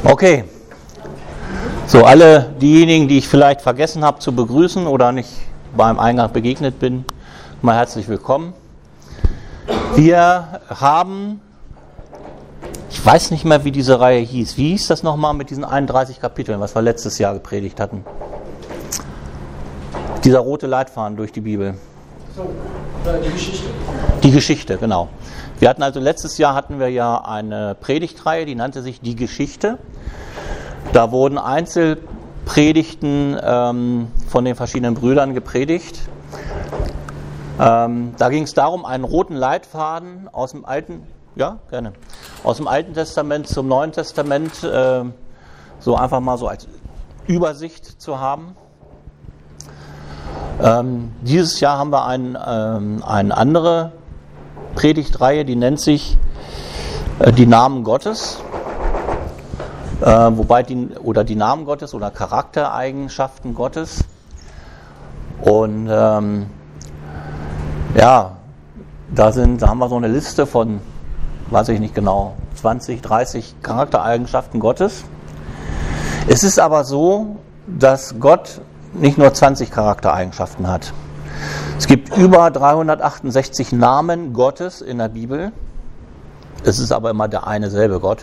Okay, so alle diejenigen, die ich vielleicht vergessen habe zu begrüßen oder nicht beim Eingang begegnet bin, mal herzlich willkommen. Wir haben, ich weiß nicht mehr, wie diese Reihe hieß. Wie hieß das nochmal mit diesen 31 Kapiteln, was wir letztes Jahr gepredigt hatten? Dieser rote Leitfaden durch die Bibel. So, die Geschichte. Die Geschichte, genau. Wir hatten also letztes Jahr ja eine Predigtreihe, die nannte sich Die Geschichte. Da wurden Einzelpredigten von den verschiedenen Brüdern gepredigt. Da ging es darum, einen roten Leitfaden aus dem Alten Testament zum Neuen Testament so einfach mal so als Übersicht zu haben. Dieses Jahr haben wir eine andere Predigtreihe, die nennt sich die Namen Gottes, wobei die Namen Gottes oder Charaktereigenschaften Gottes. Und da haben wir so eine Liste von, weiß ich nicht genau, 20, 30 Charaktereigenschaften Gottes. Es ist aber so, dass Gott nicht nur 20 Charaktereigenschaften hat. Es gibt über 368 Namen Gottes in der Bibel. Es ist aber immer der eine selbe Gott.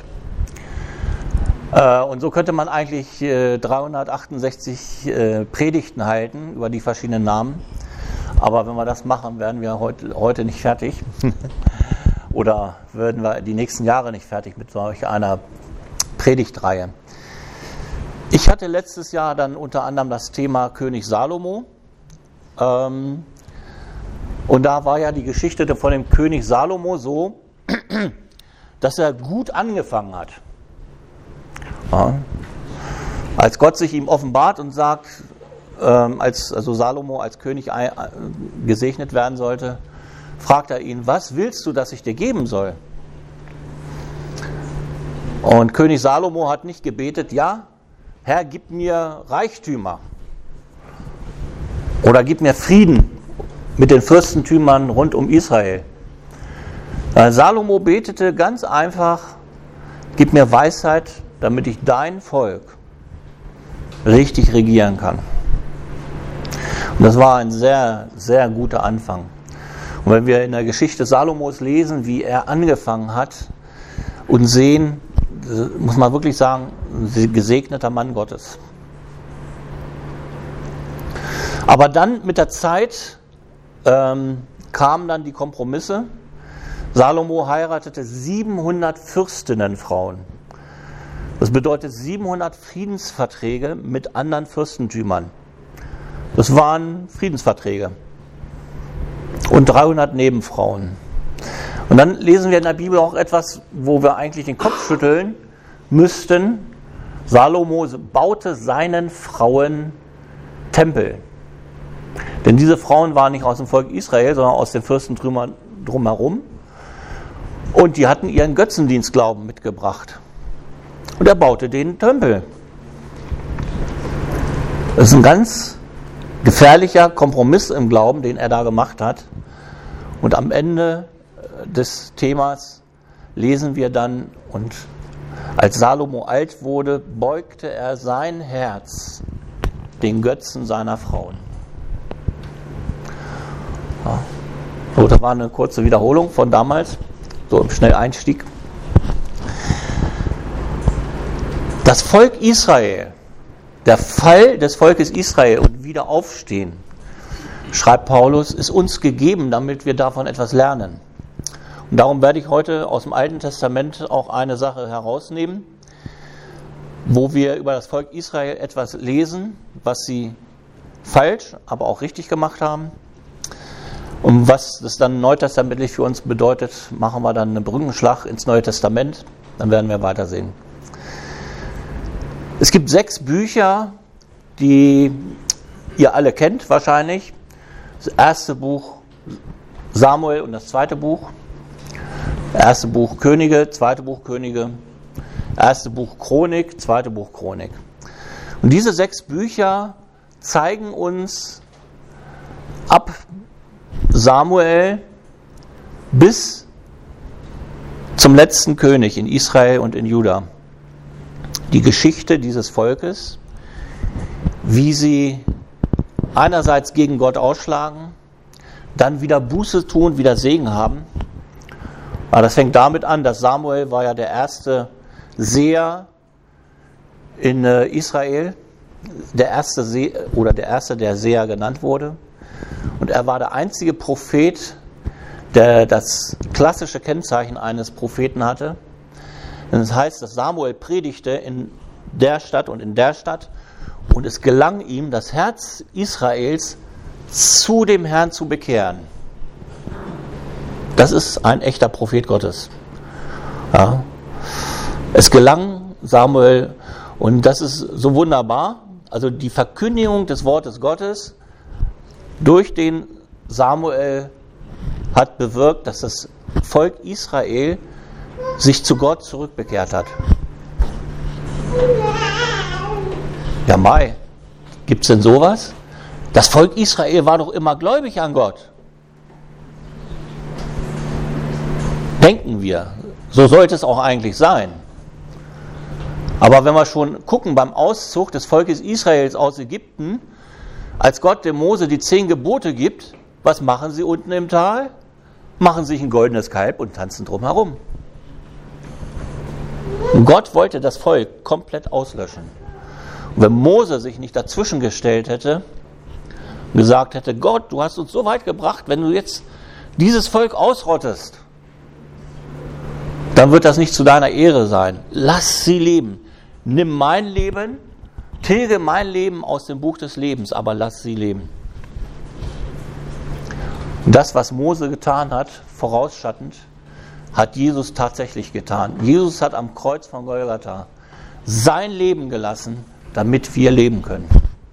Und so könnte man eigentlich 368 Predigten halten über die verschiedenen Namen. Aber wenn wir das machen, werden wir heute nicht fertig. Oder würden wir die nächsten Jahre nicht fertig mit solch einer Predigtreihe. Ich hatte letztes Jahr dann unter anderem das Thema König Salomo. Und da war ja die Geschichte von dem König Salomo so, dass er gut angefangen hat. Ja. Als Gott sich ihm offenbart und sagt, also Salomo als König gesegnet werden sollte, fragt er ihn, was willst du, dass ich dir geben soll? Und König Salomo hat nicht gebetet, ja, Herr, gib mir Reichtümer oder gib mir Frieden mit den Fürstentümern rund um Israel. Salomo betete ganz einfach, gib mir Weisheit, damit ich dein Volk richtig regieren kann. Und das war ein sehr, sehr guter Anfang. Und wenn wir in der Geschichte Salomos lesen, wie er angefangen hat und sehen, muss man wirklich sagen, ein gesegneter Mann Gottes. Aber dann mit der Zeit kamen dann die Kompromisse. Salomo heiratete 700 Fürstinnenfrauen. Das bedeutet 700 Friedensverträge mit anderen Fürstentümern. Das waren Friedensverträge. Und 300 Nebenfrauen. Und dann lesen wir in der Bibel auch etwas, wo wir eigentlich den Kopf schütteln müssten. Salomo baute seinen Frauen Tempel. Denn diese Frauen waren nicht aus dem Volk Israel, sondern aus den Fürstentümern drumherum. Und die hatten ihren Götzendienstglauben mitgebracht. Und er baute den Tempel. Das ist ein ganz gefährlicher Kompromiss im Glauben, den er da gemacht hat. Und am Ende des Themas lesen wir dann, und als Salomo alt wurde, beugte er sein Herz den Götzen seiner Frauen. Ja. So, das war eine kurze Wiederholung von damals, so im Schnelleinstieg. Das Volk Israel, der Fall des Volkes Israel und Wiederaufstehen, schreibt Paulus, ist uns gegeben, damit wir davon etwas lernen. Und darum werde ich heute aus dem Alten Testament auch eine Sache herausnehmen, wo wir über das Volk Israel etwas lesen, was sie falsch, aber auch richtig gemacht haben. Und was das dann neutestamentlich für uns bedeutet, machen wir dann einen Brückenschlag ins Neue Testament, dann werden wir weitersehen. Es gibt 6 Bücher, die ihr alle kennt wahrscheinlich. Das erste Buch Samuel und das zweite Buch. Erste Buch Könige, zweite Buch Könige. Erste Buch Chronik, zweite Buch Chronik. Und diese 6 Bücher zeigen uns ab Samuel bis zum letzten König in Israel und in Juda die Geschichte dieses Volkes, wie sie einerseits gegen Gott ausschlagen, dann wieder Buße tun, wieder Segen haben. Aber das fängt damit an, dass Samuel war ja der erste Seher in Israel, der erste, der Seher genannt wurde. Und er war der einzige Prophet, der das klassische Kennzeichen eines Propheten hatte. Denn es heißt, dass Samuel predigte in der Stadt und in der Stadt und es gelang ihm, das Herz Israels zu dem Herrn zu bekehren. Das ist ein echter Prophet Gottes. Ja. Es gelang Samuel, und das ist so wunderbar, also die Verkündigung des Wortes Gottes durch den Samuel hat bewirkt, dass das Volk Israel sich zu Gott zurückbekehrt hat. Ja, Mai, gibt's denn sowas? Das Volk Israel war doch immer gläubig an Gott. Denken wir. So sollte es auch eigentlich sein. Aber wenn wir schon gucken beim Auszug des Volkes Israels aus Ägypten, als Gott dem Mose die 10 Gebote gibt, was machen sie unten im Tal? Machen sich ein goldenes Kalb und tanzen drumherum. Und Gott wollte das Volk komplett auslöschen. Und wenn Mose sich nicht dazwischen gestellt hätte und gesagt hätte, Gott, du hast uns so weit gebracht, wenn du jetzt dieses Volk ausrottest, dann wird das nicht zu deiner Ehre sein. Lass sie leben. Nimm mein Leben, tilge mein Leben aus dem Buch des Lebens, aber lass sie leben. Und das, was Mose getan hat, vorausschattend, hat Jesus tatsächlich getan. Jesus hat am Kreuz von Golgatha sein Leben gelassen, damit wir leben können.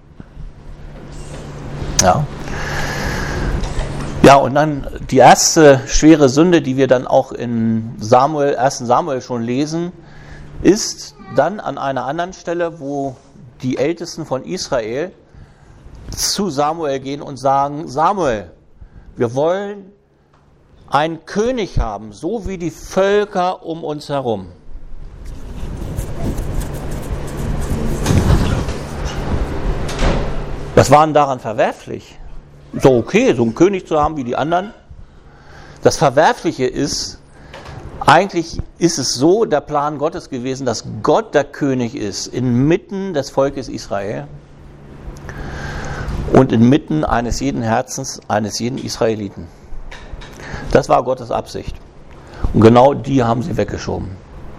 Ja. Ja, und dann die erste schwere Sünde, die wir dann auch in 1. Samuel schon lesen, ist dann an einer anderen Stelle, wo die Ältesten von Israel zu Samuel gehen und sagen, Samuel, wir wollen einen König haben, so wie die Völker um uns herum. Was war denn daran verwerflich? So okay, so einen König zu haben wie die anderen. Das Verwerfliche ist, eigentlich ist es so der Plan Gottes gewesen, dass Gott der König ist, inmitten des Volkes Israel und inmitten eines jeden Herzens, eines jeden Israeliten. Das war Gottes Absicht. Und genau die haben sie weggeschoben.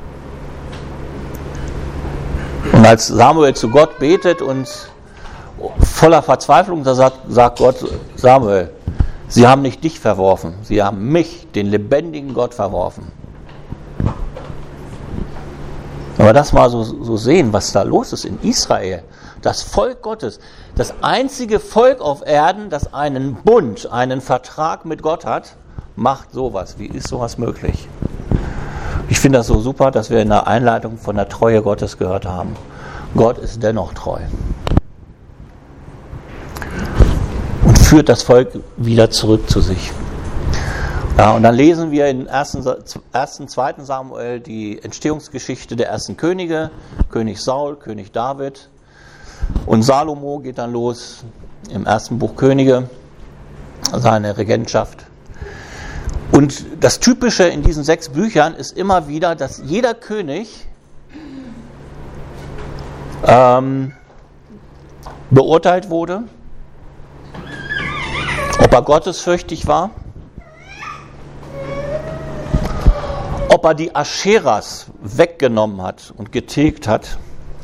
Und als Samuel zu Gott betet und voller Verzweiflung, da sagt Gott, Samuel, sie haben nicht dich verworfen, sie haben mich, den lebendigen Gott, verworfen. Wenn wir das mal so sehen, was da los ist in Israel, das Volk Gottes, das einzige Volk auf Erden, das einen Bund, einen Vertrag mit Gott hat, macht sowas. Wie ist sowas möglich? Ich finde das so super, dass wir in der Einleitung von der Treue Gottes gehört haben. Gott ist dennoch treu. Und führt das Volk wieder zurück zu sich. Ja, und dann lesen wir in 1. 2. Samuel die Entstehungsgeschichte der ersten Könige, König Saul, König David. Und Salomo geht dann los im ersten Buch Könige, seine Regentschaft. Und das Typische in diesen 6 Büchern ist immer wieder, dass jeder König beurteilt wurde, ob er gottesfürchtig war, ob er die Ascheras weggenommen hat und getilgt hat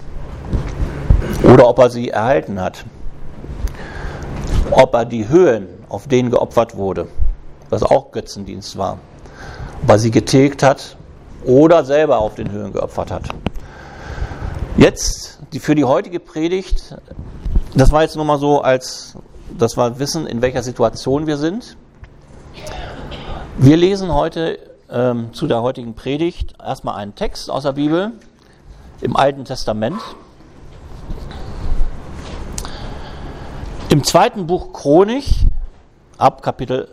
oder ob er sie erhalten hat, ob er die Höhen, auf denen geopfert wurde, was auch Götzendienst war, ob er sie getilgt hat oder selber auf den Höhen geopfert hat. Jetzt für die heutige Predigt, das war jetzt nur mal so, dass wir wissen, in welcher Situation wir sind. Wir lesen heute zu der heutigen Predigt erstmal einen Text aus der Bibel im Alten Testament. Im 2. Buch Chronik ab Kapitel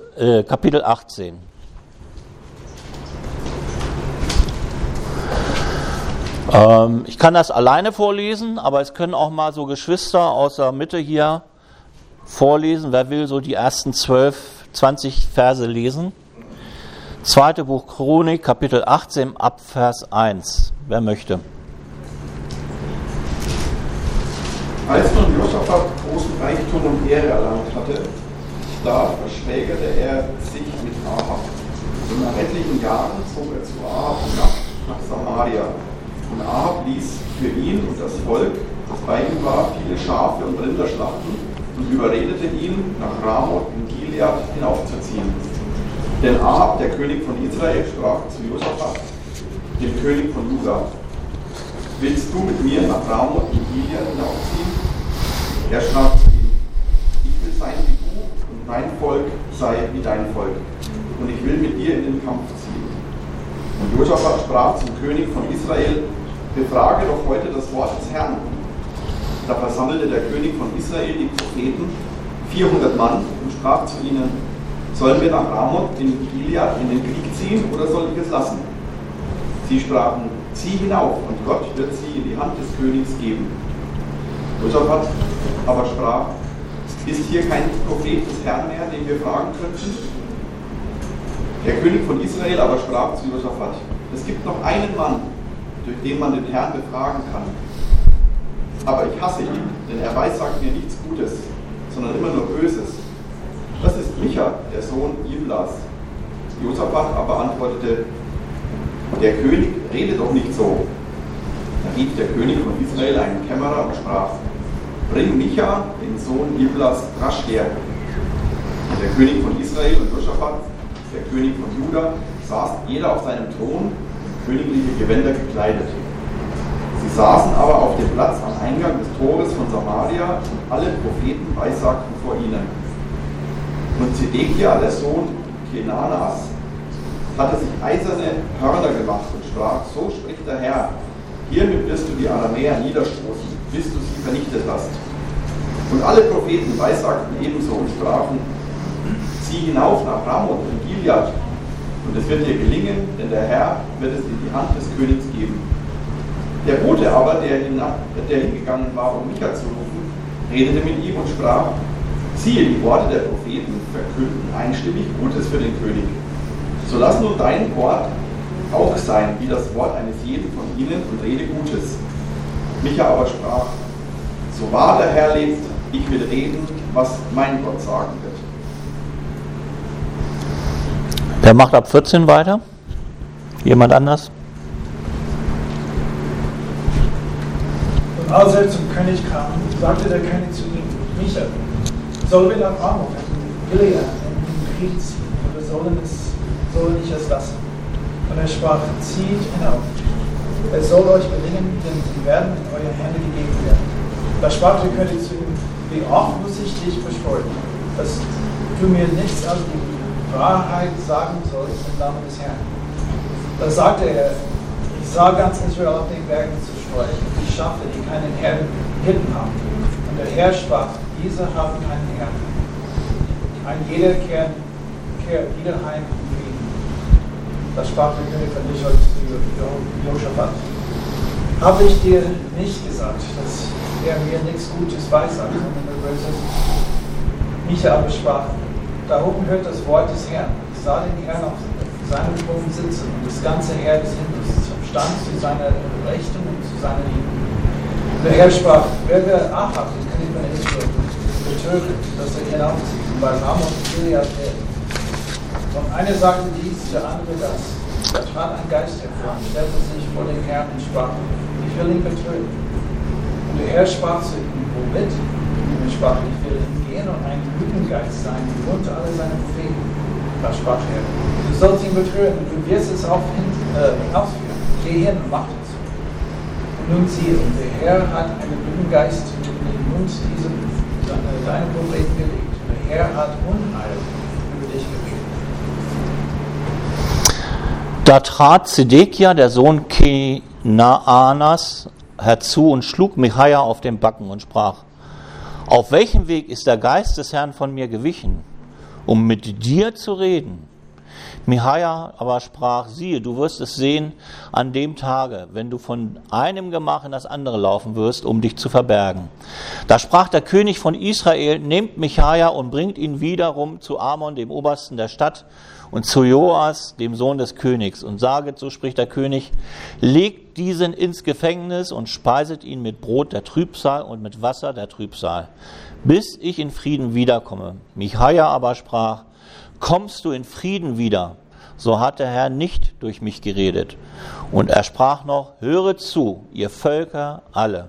18. Ich kann das alleine vorlesen, aber es können auch mal so Geschwister aus der Mitte hier vorlesen. Wer will so die ersten 20 Verse lesen? 2. Buch Chronik, Kapitel 18, ab Vers 1. Wer möchte? Als nun Josaphat großen Reichtum und Ehre erlangt hatte, da verschwägerte er sich mit Ahab. Und nach etlichen Jahren zog er zu Ahab nach Samaria. Und Ahab ließ für ihn und das Volk, das bei ihm war, viele Schafe und Rinder schlachten und überredete ihn, nach Ramoth in Gilead hinaufzuziehen. Denn Ahab, der König von Israel, sprach zu Josaphat, dem König von Juda: Willst du mit mir nach Ramoth in Gilead hinaufziehen? Er sprach zu ihm: Ich will sein wie du, und mein Volk sei wie dein Volk, und ich will mit dir in den Kampf ziehen. Und Josaphat sprach zum König von Israel: Befrage doch heute das Wort des Herrn. Da versammelte der König von Israel die Propheten, 400 Mann, und sprach zu ihnen: Sollen wir nach Ramoth in Gilead in den Krieg ziehen, oder soll ich es lassen? Sie sprachen: Zieh hinauf, und Gott wird sie in die Hand des Königs geben. Josaphat aber sprach: Ist hier kein Prophet des Herrn mehr, den wir fragen könnten? Der König von Israel aber sprach zu Josaphat: Es gibt noch einen Mann, durch den man den Herrn befragen kann. Aber ich hasse ihn, denn er weissagt mir nichts Gutes, sondern immer nur Böses. Das ist Micha, der Sohn Imlas. Josaphat aber antwortete: Der König redet doch nicht so. Da rief der König von Israel einen Kämmerer und sprach: Bring Micha, den Sohn Imlas, rasch her. Und der König von Israel und Josaphat, der König von Juda, saß jeder auf seinem Thron, in königliche Gewänder gekleidet. Sie saßen aber auf dem Platz am Eingang des Tores von Samaria, und alle Propheten weissagten vor ihnen. Und Zedekia, der Sohn Kenanas, hatte sich eiserne Hörner gemacht und sprach: So spricht der Herr: Hiermit wirst du die Aramäer niederstoßen, bis du sie vernichtet hast. Und alle Propheten weissagten ebenso und sprachen: Zieh hinauf nach Ramoth in Gilead, und es wird dir gelingen, denn der Herr wird es in die Hand des Königs geben. Der Bote aber, der hingegangen war, um Micha zu rufen, redete mit ihm und sprach: Siehe, die Worte der Propheten verkünden einstimmig Gutes für den König. So lass nun dein Wort auch sein, wie das Wort eines jeden von ihnen, und rede Gutes. Micha aber sprach: So wahr der Herr lebt, ich will reden, was mein Gott sagen wird. Wer macht ab 14 weiter? Jemand anders? Und als er zum König kam, sagte der König zu ihm: Micha, sollen wir nach Ramoth in Gilead in den Krieg ziehen, oder sollen ich es lassen? Und er sprach: Zieht hinauf. Es soll euch gelingen, denn sie werden in eure Hände gegeben werden. Da sprach der König zu ihm: Wie oft muss ich dich beschwören, dass du mir nichts als die Wahrheit sagen sollst im Namen des Herrn? Da sagte er: Ich sah ganz Israel auf den Bergen zu streuen, die Schafe, die keinen Hirten haben. Und der Herr sprach: Diese haben keinen Herrn. Ein jeder kehrt wieder heim in Frieden. Da sprach der König von Israel zu Josaphat: Habe ich dir nicht gesagt, dass er mir nichts Gutes weissagt, sondern nur Böses? Micha aber sprach: Darum hört das Wort des Herrn. Ich sah den Herrn auf seinem Thron sitzen, und das ganze Heer des Himmels stand zu seiner Rechten und zu seiner Linken. Der Herr sprach: Wer wird Ahab, den König von Israel, betören, dass er hinaufzieht und bei Ramoth und Gilead hält? Und einer sagte dies, der andere das. Da trat ein Geist hervor und stellte sich vor den Herrn und sprach: Ich will ihn betören. Und der Herr sprach zu ihm: Womit? Und er sprach: Ich will ihn gehen und ein Lügengeist sein, wie unter alle seine Propheten. Da sprach er: Du sollst ihn betören, und du wirst es ausführen. Geh hin und mach es. Und nun siehe, der Herr hat einen Lügengeist in den Mund deiner Propheten gelegt. Der Herr hat Unheil über dich gegeben. Da trat Zedekia, der Sohn Kenanas, herzu und schlug Michaja auf den Backen und sprach: Auf welchem Weg ist der Geist des Herrn von mir gewichen, um mit dir zu reden? Michaja aber sprach, siehe, du wirst es sehen an dem Tage, wenn du von einem Gemach in das andere laufen wirst, um dich zu verbergen. Da sprach der König von Israel, nehmt Michaja und bringt ihn wiederum zu Amon, dem Obersten der Stadt, und zu Joas, dem Sohn des Königs, und saget, so spricht der König, legt diesen ins Gefängnis und speiset ihn mit Brot der Trübsal und mit Wasser der Trübsal, bis ich in Frieden wiederkomme. Michaja aber sprach, kommst du in Frieden wieder, so hat der Herr nicht durch mich geredet. Und er sprach noch, höret zu, ihr Völker alle.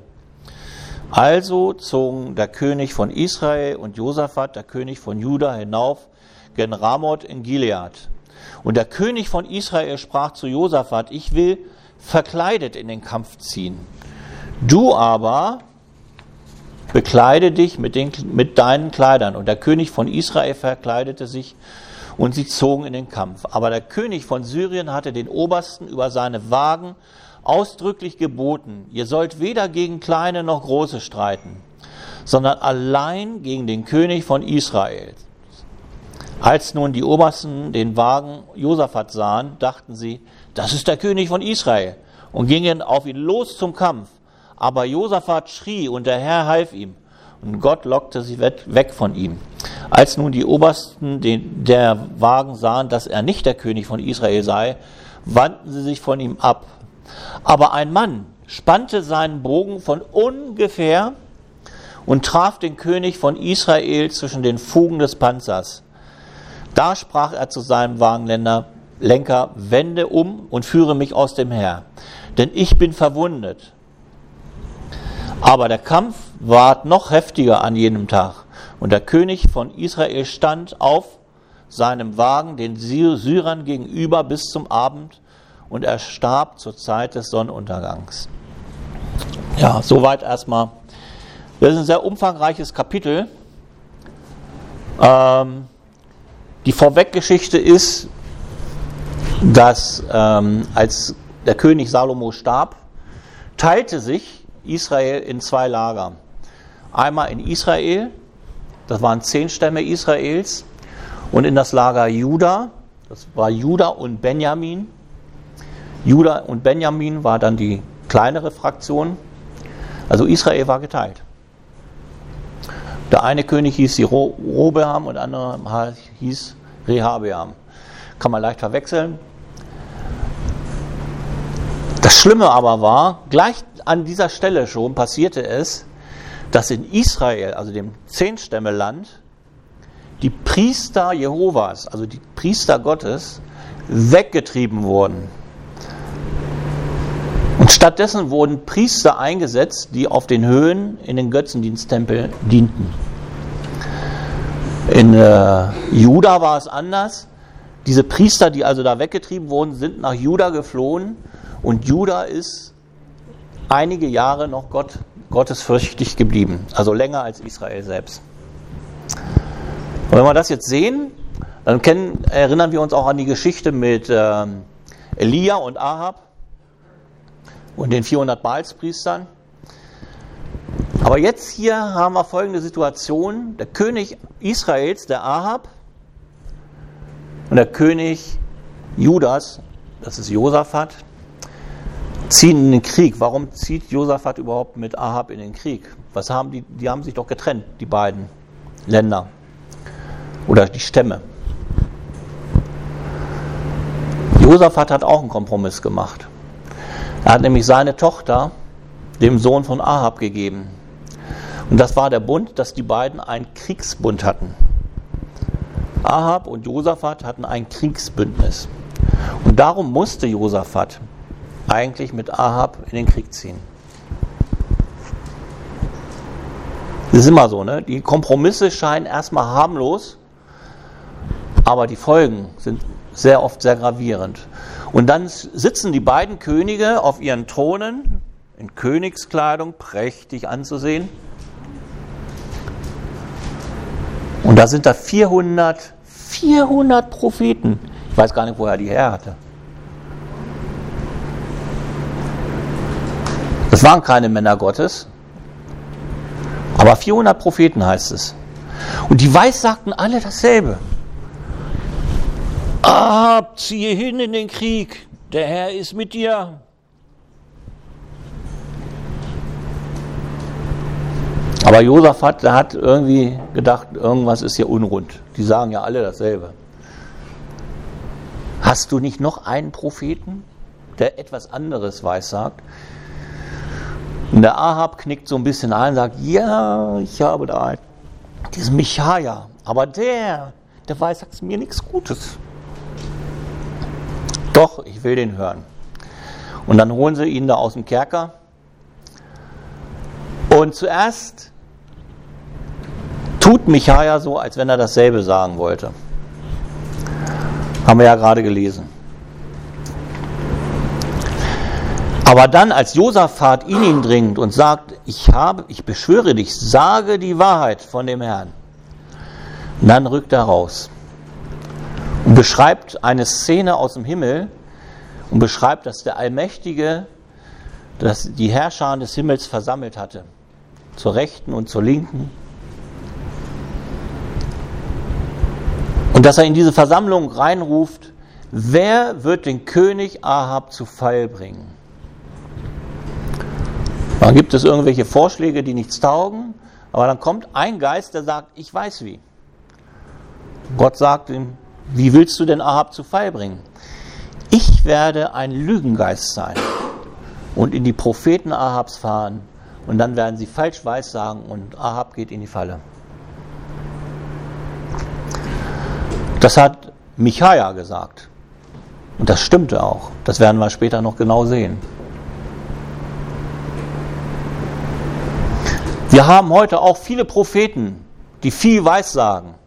Also zogen der König von Israel und Josaphat, der König von Juda, hinauf gen Ramoth in Gilead. Und der König von Israel sprach zu Josaphat, ich will verkleidet in den Kampf ziehen. Du aber bekleide dich mit deinen Kleidern. Und der König von Israel verkleidete sich und sie zogen in den Kampf. Aber der König von Syrien hatte den Obersten über seine Wagen ausdrücklich geboten, ihr sollt weder gegen kleine noch große streiten, sondern allein gegen den König von Israel. Als nun die Obersten den Wagen Josaphat sahen, dachten sie, das ist der König von Israel, und gingen auf ihn los zum Kampf. Aber Josaphat schrie und der Herr half ihm, und Gott lockte sie weg von ihm. Als nun die Obersten der Wagen sahen, dass er nicht der König von Israel sei, wandten sie sich von ihm ab. Aber ein Mann spannte seinen Bogen von ungefähr und traf den König von Israel zwischen den Fugen des Panzers. Da sprach er zu seinem Wagenlenker, wende um und führe mich aus dem Heer, denn ich bin verwundet. Aber der Kampf ward noch heftiger an jenem Tag, und der König von Israel stand auf seinem Wagen den Syrern gegenüber bis zum Abend, und er starb zur Zeit des Sonnenuntergangs. Ja, soweit erstmal. Das ist ein sehr umfangreiches Kapitel. Die Vorweggeschichte ist, dass als der König Salomo starb, teilte sich Israel in zwei Lager. Einmal in Israel, das waren 10 Stämme Israels, und in das Lager Juda, das war Juda und Benjamin. Juda und Benjamin war dann die kleinere Fraktion. Also Israel war geteilt. Der eine König hieß Jerobeam und der andere hieß Rehabeam. Kann man leicht verwechseln. Das Schlimme aber war, gleich an dieser Stelle schon passierte es, dass in Israel, also dem 10-Stämme-Land, die Priester Jehovas, also die Priester Gottes, weggetrieben wurden. Und stattdessen wurden Priester eingesetzt, die auf den Höhen in den Götzendiensttempel dienten. In Juda war es anders. Diese Priester, die also da weggetrieben wurden, sind nach Juda geflohen, und Juda ist einige Jahre noch gottesfürchtig geblieben, also länger als Israel selbst. Und wenn wir das jetzt sehen, dann erinnern wir uns auch an die Geschichte mit Elia und Ahab und den 400 Baalspriestern. Aber jetzt hier haben wir folgende Situation: Der König Israels, der Ahab, und der König Judas, das ist Josaphat, ziehen in den Krieg. Warum zieht Josaphat überhaupt mit Ahab in den Krieg? Was haben die? Die haben sich doch getrennt, die beiden Länder oder die Stämme. Josaphat hat auch einen Kompromiss gemacht. Er hat nämlich seine Tochter dem Sohn von Ahab gegeben. Und das war der Bund, dass die beiden einen Kriegsbund hatten. Ahab und Josaphat hatten ein Kriegsbündnis. Und darum musste Josaphat eigentlich mit Ahab in den Krieg ziehen. Das ist immer so, ne? Die Kompromisse scheinen erstmal harmlos, aber die Folgen sind sehr oft sehr gravierend. Und dann sitzen die beiden Könige auf ihren Thronen, in Königskleidung, prächtig anzusehen. Und da sind da 400 Propheten. Ich weiß gar nicht, woher die her hatte. Das waren keine Männer Gottes, aber 400 Propheten heißt es. Und die weissagten alle dasselbe. Ahab, ziehe hin in den Krieg, der Herr ist mit dir. Aber Josaphat, der hat irgendwie gedacht, irgendwas ist hier unrund. Die sagen ja alle dasselbe. Hast du nicht noch einen Propheten, der etwas anderes weissagt? Und der Ahab knickt so ein bisschen ein und sagt, ja, ich habe da einen, diesen Michaja, aber der weissagt mir nichts Gutes. Doch, ich will den hören. Und dann holen sie ihn da aus dem Kerker. Und zuerst tut Michaja so, als wenn er dasselbe sagen wollte. Haben wir ja gerade gelesen. Aber dann, als Josaphat in ihn dringt und sagt, ich beschwöre dich, sage die Wahrheit von dem Herrn. Und dann rückt er raus und beschreibt eine Szene aus dem Himmel und beschreibt, dass der Allmächtige, dass die Herrscher des Himmels versammelt hatte, zur Rechten und zur Linken. Und dass er in diese Versammlung reinruft, wer wird den König Ahab zu Fall bringen? Dann gibt es irgendwelche Vorschläge, die nichts taugen, aber dann kommt ein Geist, der sagt, ich weiß wie. Gott sagt ihm, wie willst du denn Ahab zu Fall bringen? Ich werde ein Lügengeist sein und in die Propheten Ahabs fahren und dann werden sie falsch weissagen und Ahab geht in die Falle. Das hat Michaja gesagt. Und das stimmte auch. Das werden wir später noch genau sehen. Wir haben heute auch viele Propheten, die viel weissagen.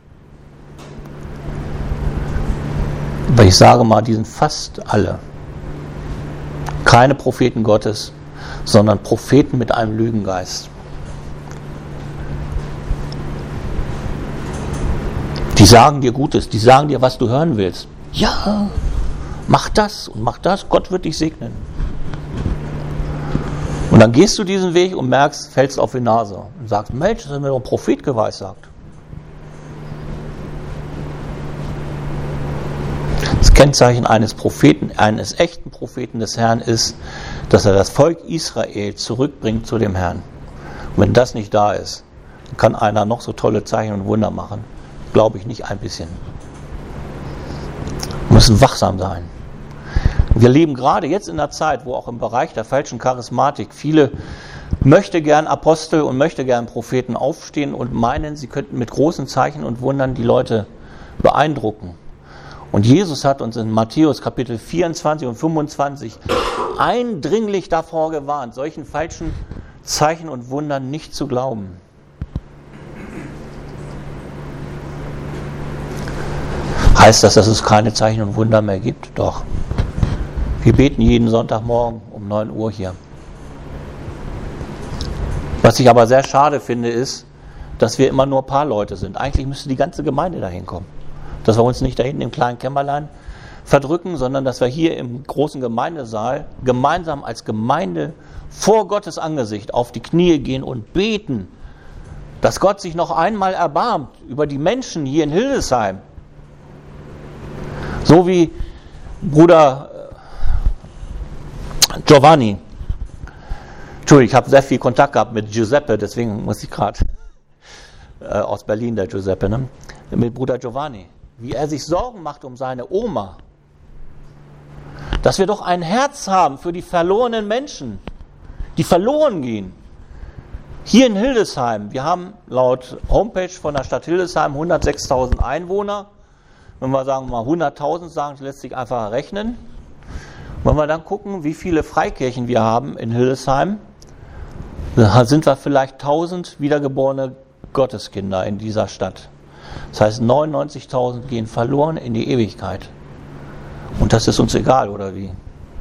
Aber ich sage mal, die sind fast alle keine Propheten Gottes, sondern Propheten mit einem Lügengeist. Die sagen dir Gutes, die sagen dir, was du hören willst. Ja, mach das und mach das, Gott wird dich segnen. Und dann gehst du diesen Weg und merkst, fällst auf die Nase und sagst, Mensch, das hat mir doch ein Prophet geweissagt. Das Kennzeichen eines Propheten, eines echten Propheten des Herrn ist, dass er das Volk Israel zurückbringt zu dem Herrn. Und wenn das nicht da ist, dann kann einer noch so tolle Zeichen und Wunder machen. Glaube ich nicht ein bisschen. Wir müssen wachsam sein. Wir leben gerade jetzt in einer Zeit, wo auch im Bereich der falschen Charismatik viele möchte gern Apostel und möchte gern Propheten aufstehen und meinen, sie könnten mit großen Zeichen und Wundern die Leute beeindrucken. Und Jesus hat uns in Matthäus Kapitel 24 und 25 eindringlich davor gewarnt, solchen falschen Zeichen und Wundern nicht zu glauben. Heißt das, dass es keine Zeichen und Wunder mehr gibt? Doch. Wir beten jeden Sonntagmorgen um 9 Uhr hier. Was ich aber sehr schade finde, ist, dass wir immer nur ein paar Leute sind. Eigentlich müsste die ganze Gemeinde dahin kommen. Dass wir uns nicht da hinten im kleinen Kämmerlein verdrücken, sondern dass wir hier im großen Gemeindesaal gemeinsam als Gemeinde vor Gottes Angesicht auf die Knie gehen und beten, dass Gott sich noch einmal erbarmt über die Menschen hier in Hildesheim. So wie Bruder Giovanni. Entschuldigung, ich habe sehr viel Kontakt gehabt mit Giuseppe, deswegen muss ich gerade aus Berlin, der Giuseppe, ne? Mit Bruder Giovanni. Wie er sich Sorgen macht um seine Oma. Dass wir doch ein Herz haben für die verlorenen Menschen, die verloren gehen. Hier in Hildesheim, wir haben laut Homepage von der Stadt Hildesheim 106.000 Einwohner. Wenn wir sagen mal 100.000 sagen, das lässt sich einfach rechnen. Wenn wir dann gucken, wie viele Freikirchen wir haben in Hildesheim, dann sind wir vielleicht 1000 wiedergeborene Gotteskinder in dieser Stadt. Das heißt, 99.000 gehen verloren in die Ewigkeit. Und das ist uns egal, oder wie?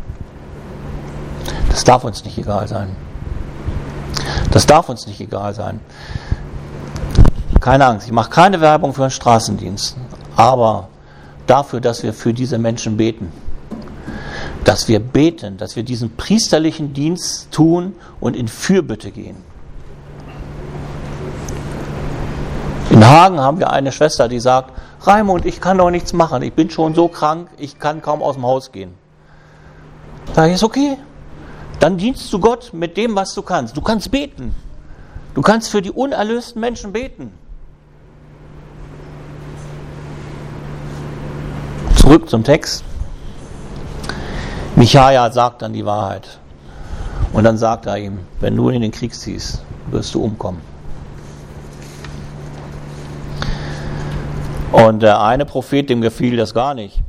Das darf uns nicht egal sein. Das darf uns nicht egal sein. Keine Angst, ich mache keine Werbung für einen Straßendienst, aber dafür, dass wir für diese Menschen beten. Dass wir beten, dass wir diesen priesterlichen Dienst tun und in Fürbitte gehen. In Hagen haben wir eine Schwester, die sagt, Raimund, ich kann doch nichts machen, ich bin schon so krank, ich kann kaum aus dem Haus gehen. Sag ich, ist okay. Dann dienst du Gott mit dem, was du kannst. Du kannst beten. Du kannst für die unerlösten Menschen beten. Zurück zum Text. Michaja sagt dann die Wahrheit. Und dann sagt er ihm, wenn du in den Krieg ziehst, wirst du umkommen. Und der eine Prophet, dem gefiel das gar nicht.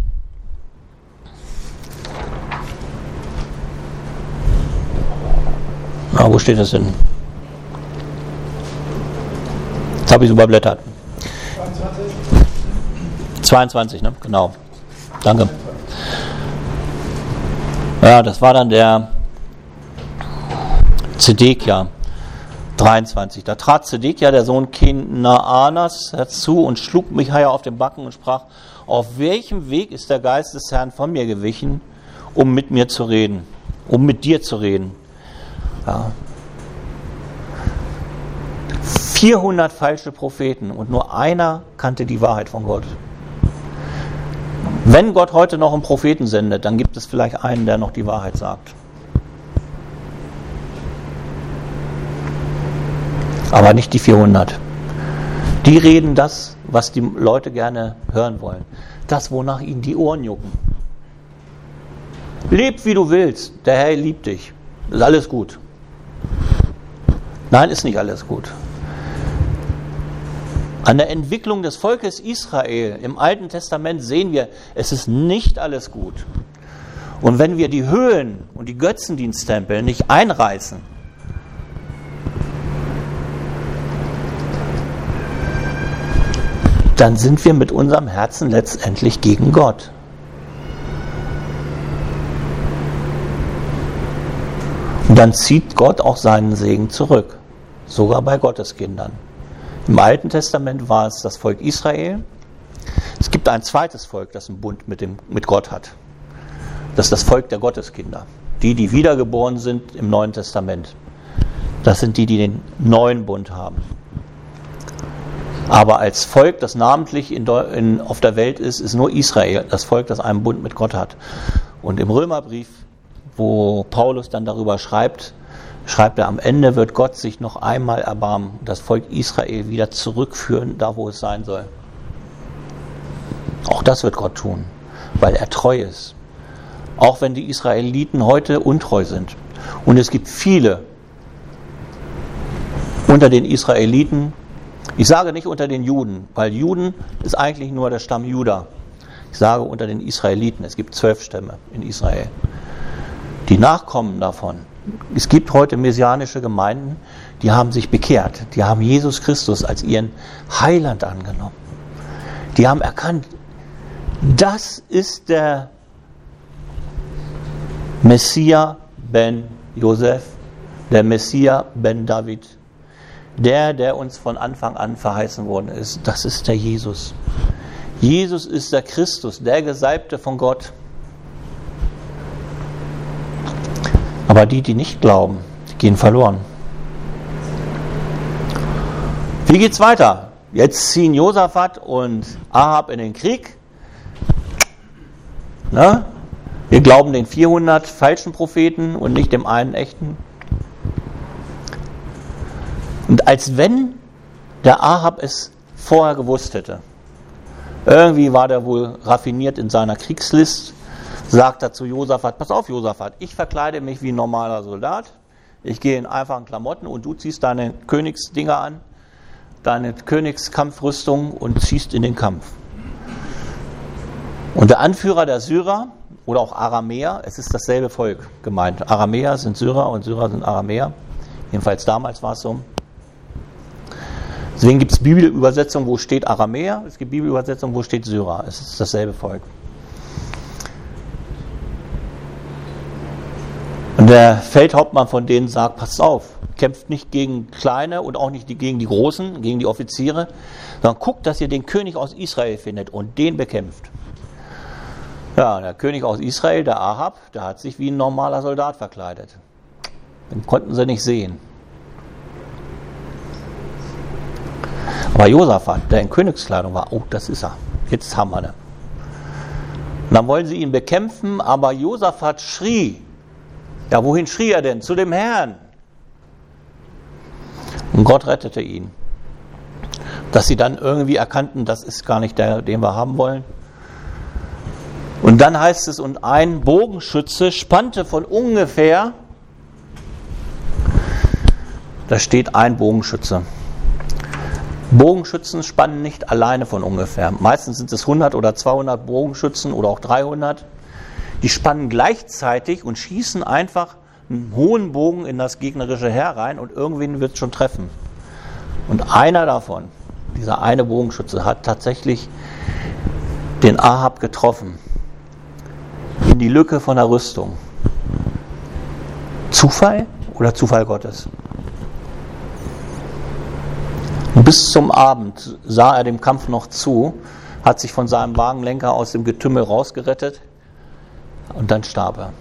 Na, wo steht das denn? Jetzt habe ich es überblättert. 22, ne? Genau. Danke. Ja, das war dann der Zedekia. 23. Da trat Zedekia, der Sohn Kenaanas, herzu und schlug Michaja auf den Backen und sprach, auf welchem Weg ist der Geist des Herrn von mir gewichen, um mit mir zu reden, um mit dir zu reden? Ja. 400 falsche Propheten und nur einer kannte die Wahrheit von Gott. Wenn Gott heute noch einen Propheten sendet, dann gibt es vielleicht einen, der noch die Wahrheit sagt. Aber nicht die 400. Die reden das, was die Leute gerne hören wollen. Das, wonach ihnen die Ohren jucken. Leb, wie du willst. Der Herr liebt dich. Ist alles gut. Nein, ist nicht alles gut. An der Entwicklung des Volkes Israel im Alten Testament sehen wir, es ist nicht alles gut. Und wenn wir die Höhlen und die Götzendiensttempel nicht einreißen, dann sind wir mit unserem Herzen letztendlich gegen Gott. Und dann zieht Gott auch seinen Segen zurück, sogar bei Gotteskindern. Im Alten Testament war es das Volk Israel. Es gibt ein zweites Volk, das einen Bund mit Gott hat. Das ist das Volk der Gotteskinder. Die wiedergeboren sind im Neuen Testament. Das sind die den neuen Bund haben. Aber als Volk, das namentlich auf der Welt ist nur Israel, das Volk, das einen Bund mit Gott hat. Und im Römerbrief, wo Paulus dann darüber schreibt er, am Ende wird Gott sich noch einmal erbarmen, das Volk Israel wieder zurückführen, da wo es sein soll. Auch das wird Gott tun, weil er treu ist. Auch wenn die Israeliten heute untreu sind. Und es gibt viele unter den Israeliten, ich sage nicht unter den Juden, weil Juden ist eigentlich nur der Stamm Juda. Ich sage unter den Israeliten, es gibt 12 Stämme in Israel. Die Nachkommen davon, es gibt heute messianische Gemeinden, die haben sich bekehrt, die haben Jesus Christus als ihren Heiland angenommen. Die haben erkannt, das ist der Messias ben Josef, der Messias ben David, der uns von Anfang an verheißen worden ist. Das ist der Jesus. Jesus ist der Christus, der Gesalbte von Gott. Aber die nicht glauben, die gehen verloren. Wie geht's weiter? Jetzt ziehen Josaphat und Ahab in den Krieg. Na? Wir glauben den 400 falschen Propheten und nicht dem einen echten. Und als wenn der Ahab es vorher gewusst hätte. Irgendwie war der wohl raffiniert in seiner Kriegslist, sagt er zu Josaphat, pass auf Josaphat, ich verkleide mich wie ein normaler Soldat, ich gehe in einfachen Klamotten und du ziehst deine Königsdinger an, deine Königskampfrüstung und ziehst in den Kampf. Und der Anführer der Syrer oder auch Aramäer, es ist dasselbe Volk gemeint, Aramäer sind Syrer und Syrer sind Aramäer, jedenfalls damals war es so. Deswegen gibt es Bibelübersetzungen, wo steht Aramäer, es gibt Bibelübersetzungen, wo steht Syrer. Es ist dasselbe Volk. Und der Feldhauptmann von denen sagt, passt auf, kämpft nicht gegen Kleine und auch nicht gegen die Großen, gegen die Offiziere, sondern guckt, dass ihr den König aus Israel findet und den bekämpft. Ja, der König aus Israel, der Ahab, der hat sich wie ein normaler Soldat verkleidet. Den konnten sie nicht sehen. Aber Josaphat, der in Königskleidung war, oh, das ist er. jetzt haben wir ihn. Und dann wollen sie ihn bekämpfen, aber Josaphat schrie. Ja, wohin schrie er denn? Zu dem Herrn. Und Gott rettete ihn. Dass sie dann irgendwie erkannten, das ist gar nicht der, den wir haben wollen. Und dann heißt es, und ein Bogenschütze spannte von ungefähr, da steht ein Bogenschütze. Bogenschützen spannen nicht alleine von ungefähr. Meistens sind es 100 oder 200 Bogenschützen oder auch 300. Die spannen gleichzeitig und schießen einfach einen hohen Bogen in das gegnerische Heer rein und irgendwen wird es schon treffen. Und einer davon, dieser eine Bogenschütze, hat tatsächlich den Ahab getroffen. In die Lücke von der Rüstung. Zufall oder Zufall Gottes? Und bis zum Abend sah er dem Kampf noch zu, hat sich von seinem Wagenlenker aus dem Getümmel rausgerettet und dann starb er.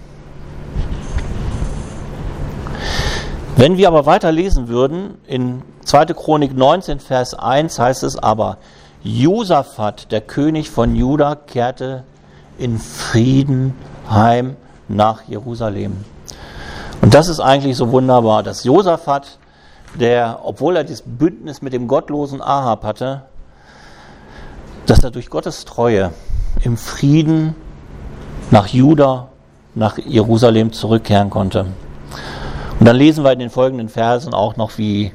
Wenn wir aber weiter lesen würden, in 2. Chronik 19, Vers 1 heißt es aber, Josaphat, der König von Juda, kehrte in Frieden heim nach Jerusalem. Und das ist eigentlich so wunderbar, dass Josaphat, der, obwohl er dieses Bündnis mit dem gottlosen Ahab hatte, dass er durch Gottes Treue im Frieden nach Juda, nach Jerusalem zurückkehren konnte. Und dann lesen wir in den folgenden Versen auch noch, wie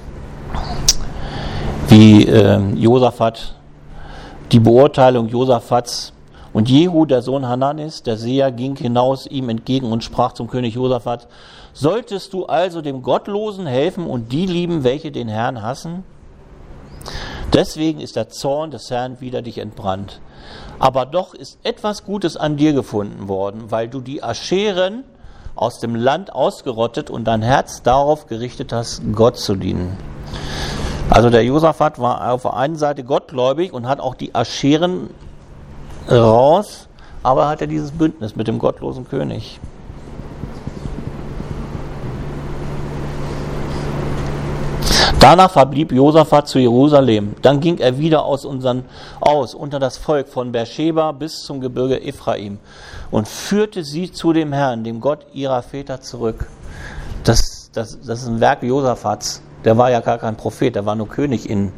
Josaphat, die Beurteilung Josaphats. Und Jehu, der Sohn Hananis, der Seher, ging hinaus ihm entgegen und sprach zum König Josaphat: Solltest du also dem Gottlosen helfen und die lieben, welche den Herrn hassen? Deswegen ist der Zorn des Herrn wider dich entbrannt. Aber doch ist etwas Gutes an dir gefunden worden, weil du die Ascheren aus dem Land ausgerottet und dein Herz darauf gerichtet hast, Gott zu dienen. Also der Josaphat war auf der einen Seite gottgläubig und hat auch die Ascheren raus, aber hat er dieses Bündnis mit dem gottlosen König. Danach verblieb Josaphat zu Jerusalem. Dann ging er wieder aus unter das Volk von Beersheba bis zum Gebirge Ephraim und führte sie zu dem Herrn, dem Gott ihrer Väter, zurück. Das ist ein Werk Josaphats. Der war ja gar kein Prophet, der war nur König in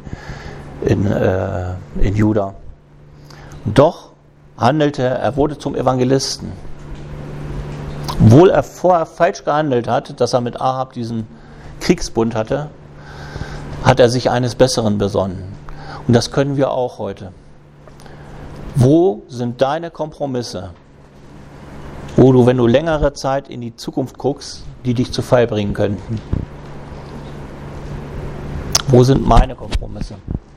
Juda. Doch handelte er, wurde zum Evangelisten. Obwohl er vorher falsch gehandelt hat, dass er mit Ahab diesen Kriegsbund hatte, hat er sich eines Besseren besonnen. Und das können wir auch heute. Wo sind deine Kompromisse, wo du, wenn du längere Zeit in die Zukunft guckst, die dich zu Fall bringen könnten? Wo sind meine Kompromisse?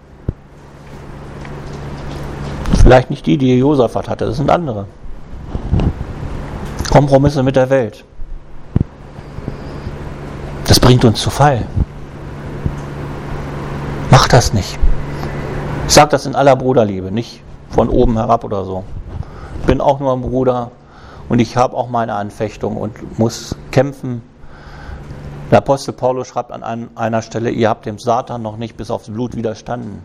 Vielleicht nicht die Josaphat hatte, das sind andere. Kompromisse mit der Welt. Das bringt uns zu Fall. Mach das nicht. Ich sage das in aller Bruderliebe, nicht von oben herab oder so. Ich bin auch nur ein Bruder und ich habe auch meine Anfechtung und muss kämpfen. Der Apostel Paulus schreibt an einer Stelle, ihr habt dem Satan noch nicht bis aufs Blut widerstanden.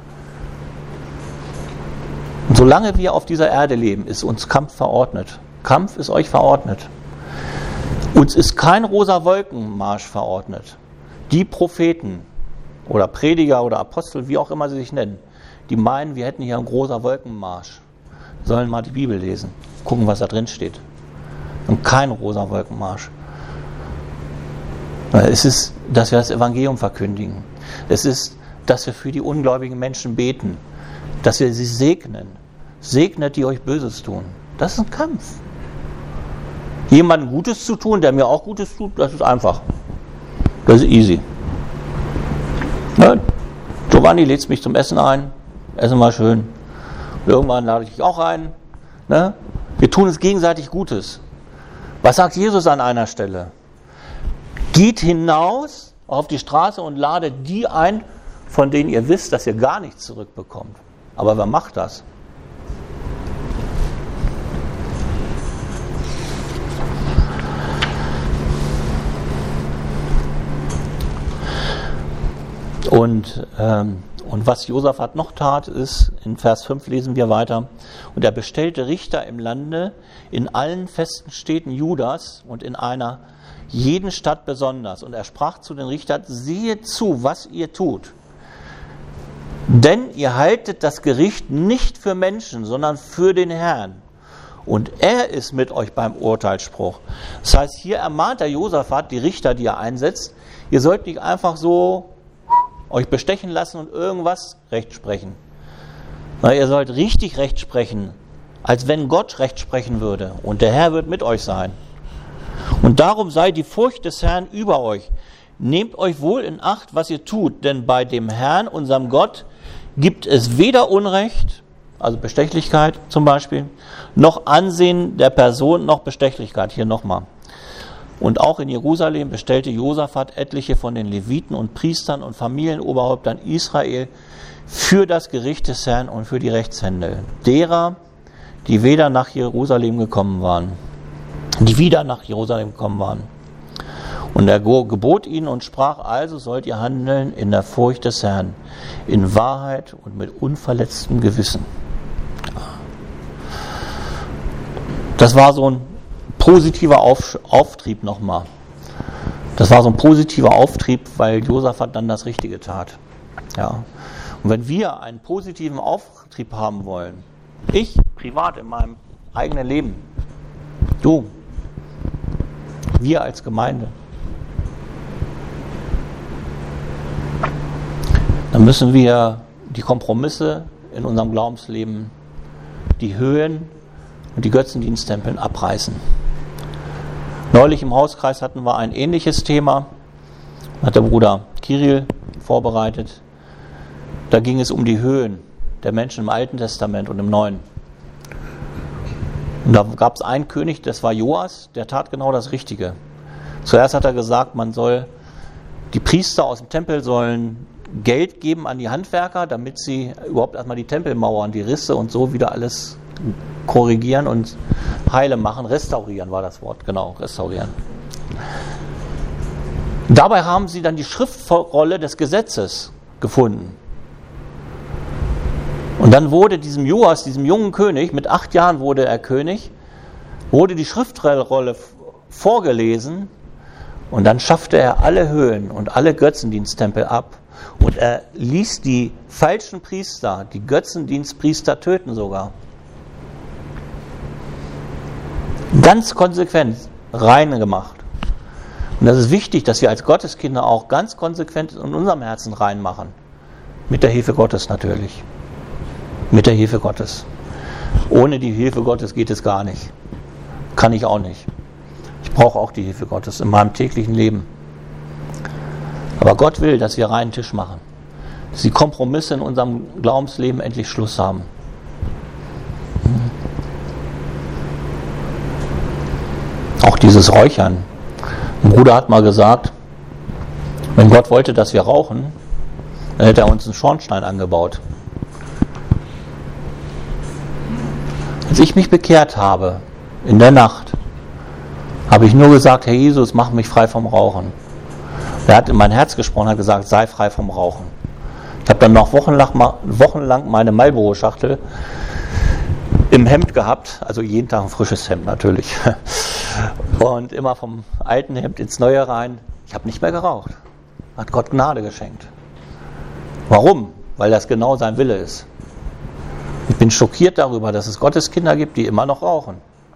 Und solange wir auf dieser Erde leben, ist uns Kampf verordnet. Kampf ist euch verordnet. Uns ist kein rosa Wolkenmarsch verordnet. Die Propheten oder Prediger oder Apostel, wie auch immer sie sich nennen, die meinen, wir hätten hier einen großen Wolkenmarsch, sollen mal die Bibel lesen, gucken, was da drin steht. Und kein rosa Wolkenmarsch. Es ist, dass wir das Evangelium verkündigen. Es ist, dass wir für die ungläubigen Menschen beten, dass wir sie segnen. Segnet, die euch Böses tun. Das ist ein Kampf. Jemandem Gutes zu tun, der mir auch Gutes tut, das ist einfach. Das ist easy. Ne? Giovanni lädst mich zum Essen ein. Essen mal schön. Und irgendwann lade ich dich auch ein. Ne? Wir tun uns gegenseitig Gutes. Was sagt Jesus an einer Stelle? Geht hinaus auf die Straße und ladet die ein, von denen ihr wisst, dass ihr gar nichts zurückbekommt. Aber wer macht das? Und was Josaphat noch tat, ist, in Vers 5 lesen wir weiter, und er bestellte Richter im Lande, in allen festen Städten Judas und in einer jeden Stadt besonders. Und er sprach zu den Richtern, sehet zu, was ihr tut. Denn ihr haltet das Gericht nicht für Menschen, sondern für den Herrn. Und er ist mit euch beim Urteilsspruch. Das heißt, hier ermahnt der Josaphat die Richter, die er einsetzt, ihr sollt nicht einfach so euch bestechen lassen und irgendwas Recht sprechen. Weil ihr sollt richtig Recht sprechen, als wenn Gott Recht sprechen würde. Und der Herr wird mit euch sein. Und darum sei die Furcht des Herrn über euch. Nehmt euch wohl in Acht, was ihr tut, denn bei dem Herrn, unserem Gott, gibt es weder Unrecht, also Bestechlichkeit zum Beispiel, noch Ansehen der Person, noch Bestechlichkeit. Hier nochmal. Und auch in Jerusalem bestellte Josaphat etliche von den Leviten und Priestern und Familienoberhäuptern Israel für das Gericht des Herrn und für die Rechtshändel, derer, die wieder nach Jerusalem gekommen waren. Und er gebot ihnen und sprach, also sollt ihr handeln in der Furcht des Herrn, in Wahrheit und mit unverletztem Gewissen. Das war so ein positiver Auftrieb nochmal. Das war so ein positiver Auftrieb, weil Josaphat dann das Richtige tat. Ja. Und wenn wir einen positiven Auftrieb haben wollen, ich privat in meinem eigenen Leben, du, wir als Gemeinde, dann müssen wir die Kompromisse in unserem Glaubensleben, die Höhen und die Götzendiensttempeln abreißen. Neulich im Hauskreis hatten wir ein ähnliches Thema, hat der Bruder Kirill vorbereitet. Da ging es um die Höhen der Menschen im Alten Testament und im Neuen. Und da gab es einen König, das war Joas, der tat genau das Richtige. Zuerst hat er gesagt, die Priester aus dem Tempel sollen Geld geben an die Handwerker, damit sie überhaupt erstmal die Tempelmauern, die Risse und so wieder alles korrigieren und heile machen. Restaurieren war das Wort, genau, restaurieren. Dabei haben sie dann die Schriftrolle des Gesetzes gefunden. Und dann wurde diesem Joas, diesem jungen König, mit 8 Jahren wurde er König, wurde die Schriftrolle vorgelesen und dann schaffte er alle Höhen und alle Götzendiensttempel ab und er ließ die falschen Priester, die Götzendienstpriester töten sogar. Ganz konsequent rein gemacht. Und das ist wichtig, dass wir als Gotteskinder auch ganz konsequent in unserem Herzen reinmachen. Mit der Hilfe Gottes natürlich. Mit der Hilfe Gottes. Ohne die Hilfe Gottes geht es gar nicht. Kann ich auch nicht. Ich brauche auch die Hilfe Gottes in meinem täglichen Leben. Aber Gott will, dass wir reinen Tisch machen. Dass die Kompromisse in unserem Glaubensleben endlich Schluss haben. Auch dieses Räuchern. Ein Bruder hat mal gesagt, wenn Gott wollte, dass wir rauchen, dann hätte er uns einen Schornstein angebaut. Als ich mich bekehrt habe, in der Nacht, habe ich nur gesagt, Herr Jesus, mach mich frei vom Rauchen. Er hat in mein Herz gesprochen, hat gesagt, sei frei vom Rauchen. Ich habe dann noch wochenlang meine Marlboro-Schachtel im Hemd gehabt, also jeden Tag ein frisches Hemd natürlich. Und immer vom alten Hemd ins neue rein. Ich habe nicht mehr geraucht. Hat Gott Gnade geschenkt. Warum? Weil das genau sein Wille ist. Ich bin schockiert darüber, dass es Gottes Kinder gibt, die immer noch rauchen.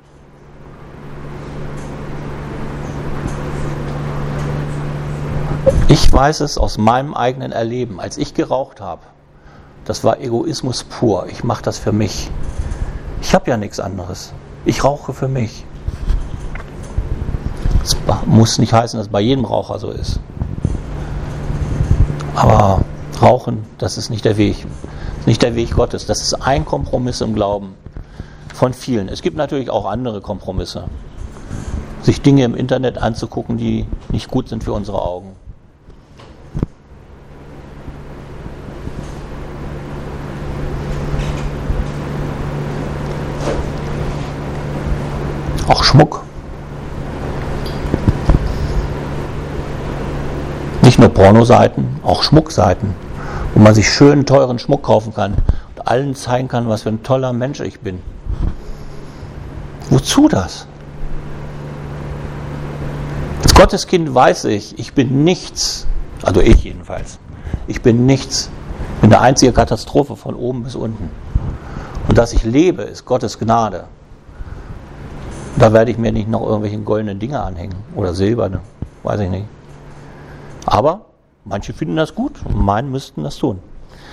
Ich weiß es aus meinem eigenen Erleben, als ich geraucht habe. Das war Egoismus pur. Ich mache das für mich. Ich habe ja nichts anderes. Ich rauche für mich. Das muss nicht heißen, dass es bei jedem Raucher so ist. Aber Rauchen, das ist nicht der Weg. Das ist nicht der Weg Gottes. Das ist ein Kompromiss im Glauben von vielen. Es gibt natürlich auch andere Kompromisse. Sich Dinge im Internet anzugucken, die nicht gut sind für unsere Augen. Auch Schmuck. Nicht nur Pornoseiten, auch Schmuckseiten, wo man sich schönen, teuren Schmuck kaufen kann und allen zeigen kann, was für ein toller Mensch ich bin. Wozu das? Als Gotteskind weiß ich bin nichts, also ich jedenfalls, ich bin nichts, ich bin eine einzige Katastrophe von oben bis unten. Und dass ich lebe, ist Gottes Gnade. Da werde ich mir nicht noch irgendwelche goldenen Dinge anhängen oder silberne, weiß ich nicht. Aber manche finden das gut und meinen, müssten das tun.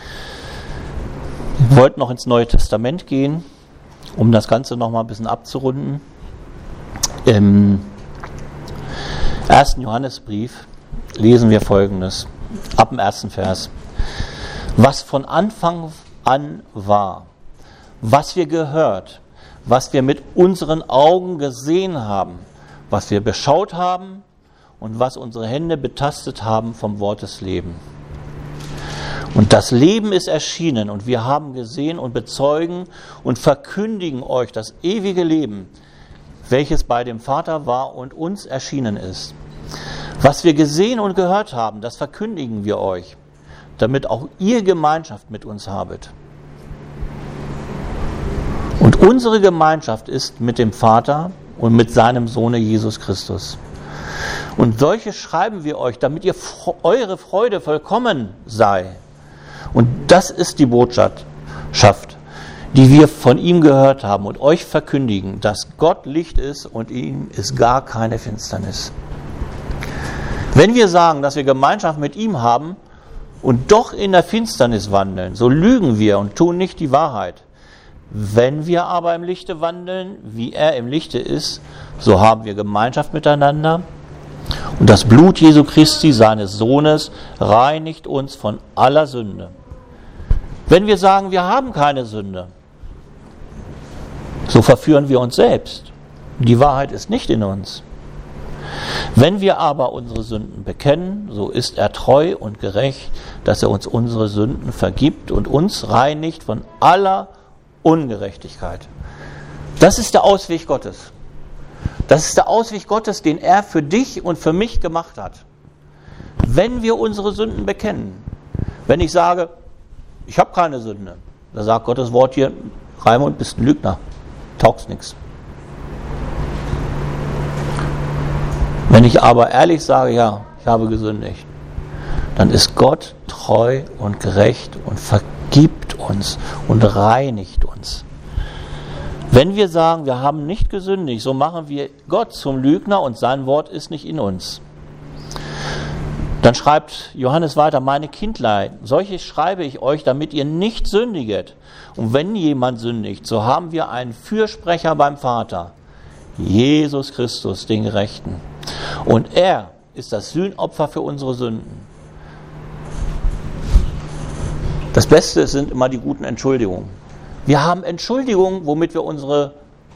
Wir wollten noch ins Neue Testament gehen, um das Ganze noch mal ein bisschen abzurunden. Im 1. Johannesbrief lesen wir Folgendes, ab dem 1. Vers. Was von Anfang an war, was wir gehört, was wir mit unseren Augen gesehen haben, was wir beschaut haben und was unsere Hände betastet haben vom Wort des Lebens. Und das Leben ist erschienen und wir haben gesehen und bezeugen und verkündigen euch das ewige Leben, welches bei dem Vater war und uns erschienen ist. Was wir gesehen und gehört haben, das verkündigen wir euch, damit auch ihr Gemeinschaft mit uns habet. Und unsere Gemeinschaft ist mit dem Vater und mit seinem Sohne Jesus Christus. Und solche schreiben wir euch, damit eure Freude vollkommen sei. Und das ist die Botschaft, die wir von ihm gehört haben und euch verkündigen, dass Gott Licht ist und ihm ist gar keine Finsternis. Wenn wir sagen, dass wir Gemeinschaft mit ihm haben und doch in der Finsternis wandeln, so lügen wir und tun nicht die Wahrheit. Wenn wir aber im Lichte wandeln, wie er im Lichte ist, so haben wir Gemeinschaft miteinander. Und das Blut Jesu Christi, seines Sohnes, reinigt uns von aller Sünde. Wenn wir sagen, wir haben keine Sünde, so verführen wir uns selbst. Die Wahrheit ist nicht in uns. Wenn wir aber unsere Sünden bekennen, so ist er treu und gerecht, dass er uns unsere Sünden vergibt und uns reinigt von aller Ungerechtigkeit. Das ist der Ausweg Gottes. Das ist der Ausweg Gottes, den er für dich und für mich gemacht hat. Wenn wir unsere Sünden bekennen, wenn ich sage, ich habe keine Sünde, da sagt Gottes Wort hier, Raimund, bist ein Lügner, taugst nichts. Wenn ich aber ehrlich sage, ja, ich habe gesündigt, dann ist Gott treu und gerecht und vergibt uns und reinigt uns. Wenn wir sagen, wir haben nicht gesündigt, so machen wir Gott zum Lügner und sein Wort ist nicht in uns. Dann schreibt Johannes weiter, meine Kindlein, solches schreibe ich euch, damit ihr nicht sündiget. Und wenn jemand sündigt, so haben wir einen Fürsprecher beim Vater, Jesus Christus, den Gerechten. Und er ist das Sühnopfer für unsere Sünden. Das Beste sind immer die guten Entschuldigungen. Wir haben Entschuldigungen, womit wir unsere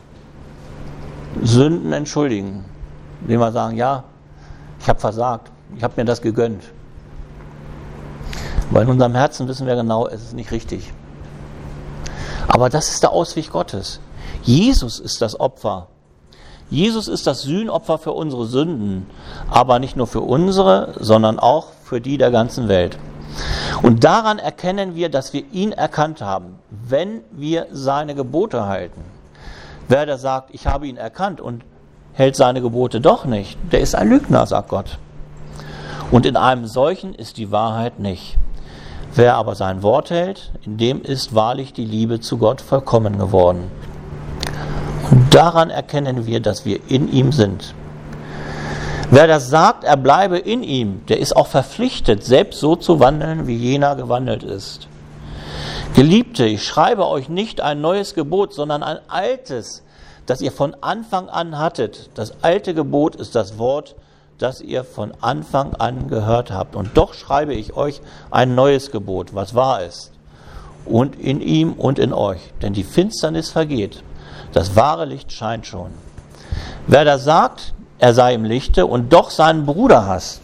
Sünden entschuldigen. Indem wir sagen, ja, ich habe versagt, ich habe mir das gegönnt. Weil in unserem Herzen wissen wir genau, es ist nicht richtig. Aber das ist der Ausweg Gottes. Jesus ist das Opfer. Jesus ist das Sühnopfer für unsere Sünden, aber nicht nur für unsere, sondern auch für die der ganzen Welt. Und daran erkennen wir, dass wir ihn erkannt haben, wenn wir seine Gebote halten. Wer da sagt, ich habe ihn erkannt und hält seine Gebote doch nicht, der ist ein Lügner, sagt Gott. Und in einem solchen ist die Wahrheit nicht. Wer aber sein Wort hält, in dem ist wahrlich die Liebe zu Gott vollkommen geworden. Und daran erkennen wir, dass wir in ihm sind. Wer das sagt, er bleibe in ihm, der ist auch verpflichtet, selbst so zu wandeln, wie jener gewandelt ist. Geliebte, ich schreibe euch nicht ein neues Gebot, sondern ein altes, das ihr von Anfang an hattet. Das alte Gebot ist das Wort, das ihr von Anfang an gehört habt. Und doch schreibe ich euch ein neues Gebot, was wahr ist. Und in ihm und in euch. Denn die Finsternis vergeht. Das wahre Licht scheint schon. Wer da sagt, er sei im Lichte und doch seinen Bruder hasst,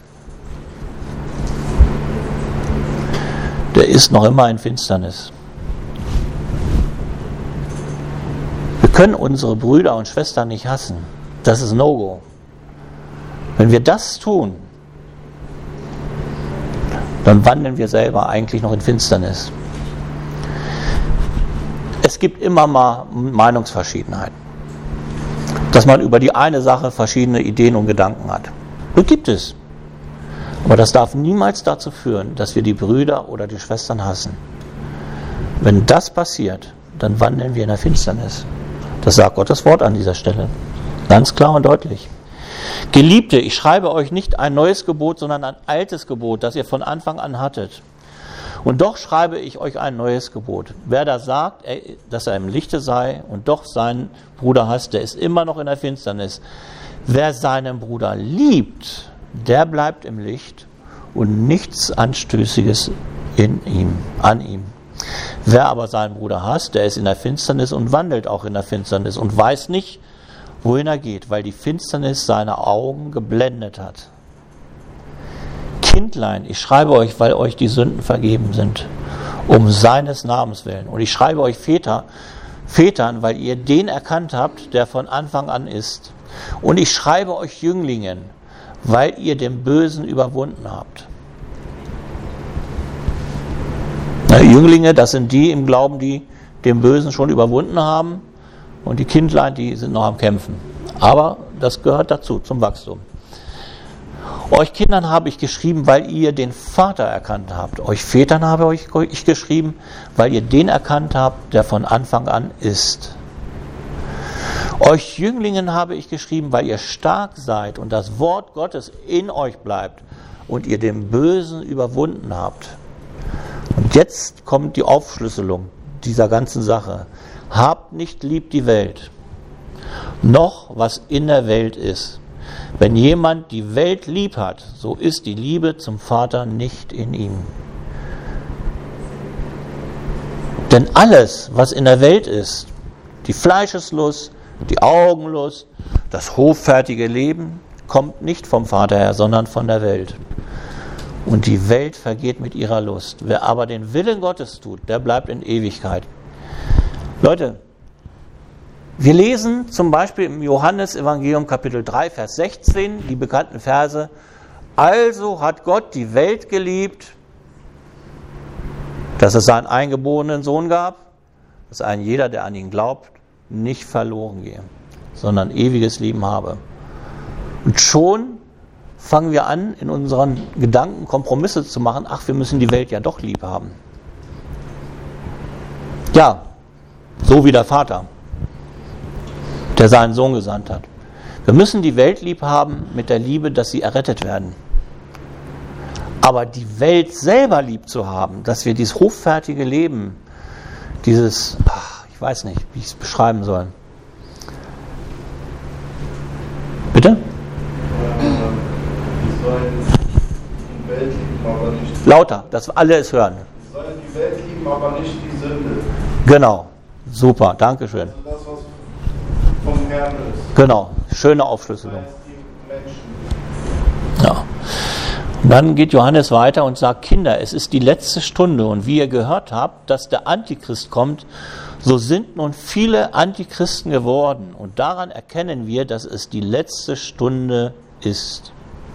der ist noch immer in Finsternis. Wir können unsere Brüder und Schwestern nicht hassen. Das ist No-Go. Wenn wir das tun, dann wandeln wir selber eigentlich noch in Finsternis. Es gibt immer mal Meinungsverschiedenheiten, dass man über die eine Sache verschiedene Ideen und Gedanken hat. Das gibt es. Aber das darf niemals dazu führen, dass wir die Brüder oder die Schwestern hassen. Wenn das passiert, dann wandeln wir in der Finsternis. Das sagt Gottes Wort an dieser Stelle. Ganz klar und deutlich. Geliebte, ich schreibe euch nicht ein neues Gebot, sondern ein altes Gebot, das ihr von Anfang an hattet. Und doch schreibe ich euch ein neues Gebot. Wer da sagt, dass er im Lichte sei und doch seinen Bruder hasst, der ist immer noch in der Finsternis. Wer seinen Bruder liebt, der bleibt im Licht und nichts Anstößiges an ihm. Wer aber seinen Bruder hasst, der ist in der Finsternis und wandelt auch in der Finsternis und weiß nicht, wohin er geht, weil die Finsternis seine Augen geblendet hat. Kindlein, ich schreibe euch, weil euch die Sünden vergeben sind, um seines Namens willen. Und ich schreibe euch Vätern, weil ihr den erkannt habt, der von Anfang an ist. Und ich schreibe euch Jünglingen, weil ihr den Bösen überwunden habt. Jünglinge, das sind die im Glauben, die den Bösen schon überwunden haben. Und die Kindlein, die sind noch am Kämpfen. Aber das gehört dazu, zum Wachstum. Euch Kindern habe ich geschrieben, weil ihr den Vater erkannt habt. Euch Vätern habe ich geschrieben, weil ihr den erkannt habt, der von Anfang an ist. Euch Jünglingen habe ich geschrieben, weil ihr stark seid und das Wort Gottes in euch bleibt und ihr den Bösen überwunden habt. Und jetzt kommt die Aufschlüsselung dieser ganzen Sache. Habt nicht lieb die Welt, noch was in der Welt ist. Wenn jemand die Welt lieb hat, so ist die Liebe zum Vater nicht in ihm. Denn alles, was in der Welt ist, die Fleischeslust, die Augenlust, das hoffärtige Leben, kommt nicht vom Vater her, sondern von der Welt. Und die Welt vergeht mit ihrer Lust. Wer aber den Willen Gottes tut, der bleibt in Ewigkeit. Leute, wir lesen zum Beispiel im Johannesevangelium Kapitel 3, Vers 16, die bekannten Verse. Also hat Gott die Welt geliebt, dass es seinen eingeborenen Sohn gab, dass ein jeder, der an ihn glaubt, nicht verloren gehe, sondern ewiges Leben habe. Und schon fangen wir an, in unseren Gedanken Kompromisse zu machen. Ach, wir müssen die Welt ja doch lieb haben. Ja, so wie der Vater, der seinen Sohn gesandt hat. Wir müssen die Welt lieb haben mit der Liebe, dass sie errettet werden. Aber die Welt selber lieb zu haben, dass wir dieses hoffärtige Leben, dieses, ich weiß nicht, wie ich es beschreiben soll. Bitte? Die sollen die Welt lieben, aber nicht. Lauter, dass alle es hören. Die sollen die Welt lieben, aber nicht die Sünde. Genau, super, danke schön. Also das, was vom Herrn ist. Genau, schöne Aufschlüsselung. Das heißt, die Menschen. Ja. Und dann geht Johannes weiter und sagt, Kinder, es ist die letzte Stunde und wie ihr gehört habt, dass der Antichrist kommt, so sind nun viele Antichristen geworden und daran erkennen wir, dass es die letzte Stunde ist.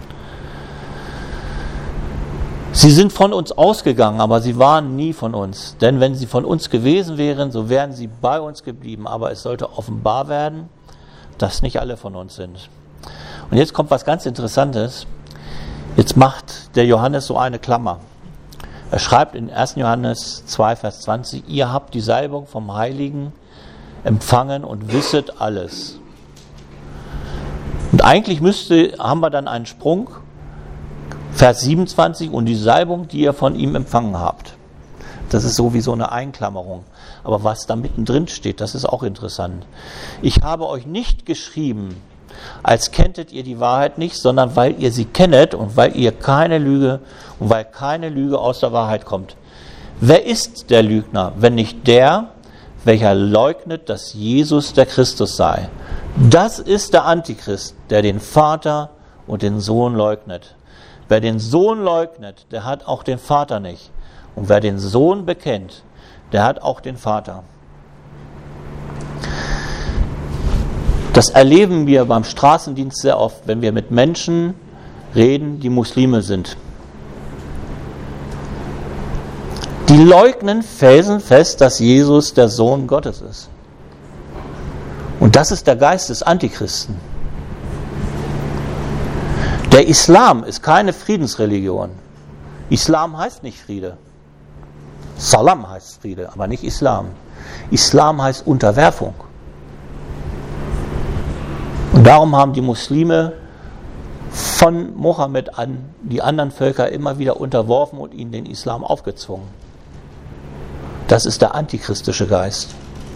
Sie sind von uns ausgegangen, aber sie waren nie von uns. Denn wenn sie von uns gewesen wären, so wären sie bei uns geblieben. Aber es sollte offenbar werden, dass nicht alle von uns sind. Und jetzt kommt was ganz Interessantes. Jetzt macht der Johannes so eine Klammer. Er schreibt in 1. Johannes 2, Vers 20, ihr habt die Salbung vom Heiligen empfangen und wisset alles. Und eigentlich haben wir dann einen Sprung, Vers 27, und die Salbung, die ihr von ihm empfangen habt. Das ist sowieso eine Einklammerung. Aber was da mittendrin steht, das ist auch interessant. Ich habe euch nicht geschrieben, als kenntet ihr die Wahrheit nicht, sondern weil ihr sie kennet und weil keine Lüge aus der Wahrheit kommt. Wer ist der Lügner, wenn nicht der, welcher leugnet, dass Jesus der Christus sei? Das ist der Antichrist, der den Vater und den Sohn leugnet. Wer den Sohn leugnet, der hat auch den Vater nicht. Und wer den Sohn bekennt, der hat auch den Vater. Das erleben wir beim Straßendienst sehr oft, wenn wir mit Menschen reden, die Muslime sind. Die leugnen felsenfest, dass Jesus der Sohn Gottes ist. Und das ist der Geist des Antichristen. Der Islam ist keine Friedensreligion. Islam heißt nicht Friede. Salam heißt Friede, aber nicht Islam. Islam heißt Unterwerfung. Und darum haben die Muslime von Mohammed an die anderen Völker immer wieder unterworfen und ihnen den Islam aufgezwungen. Das ist der antichristische Geist.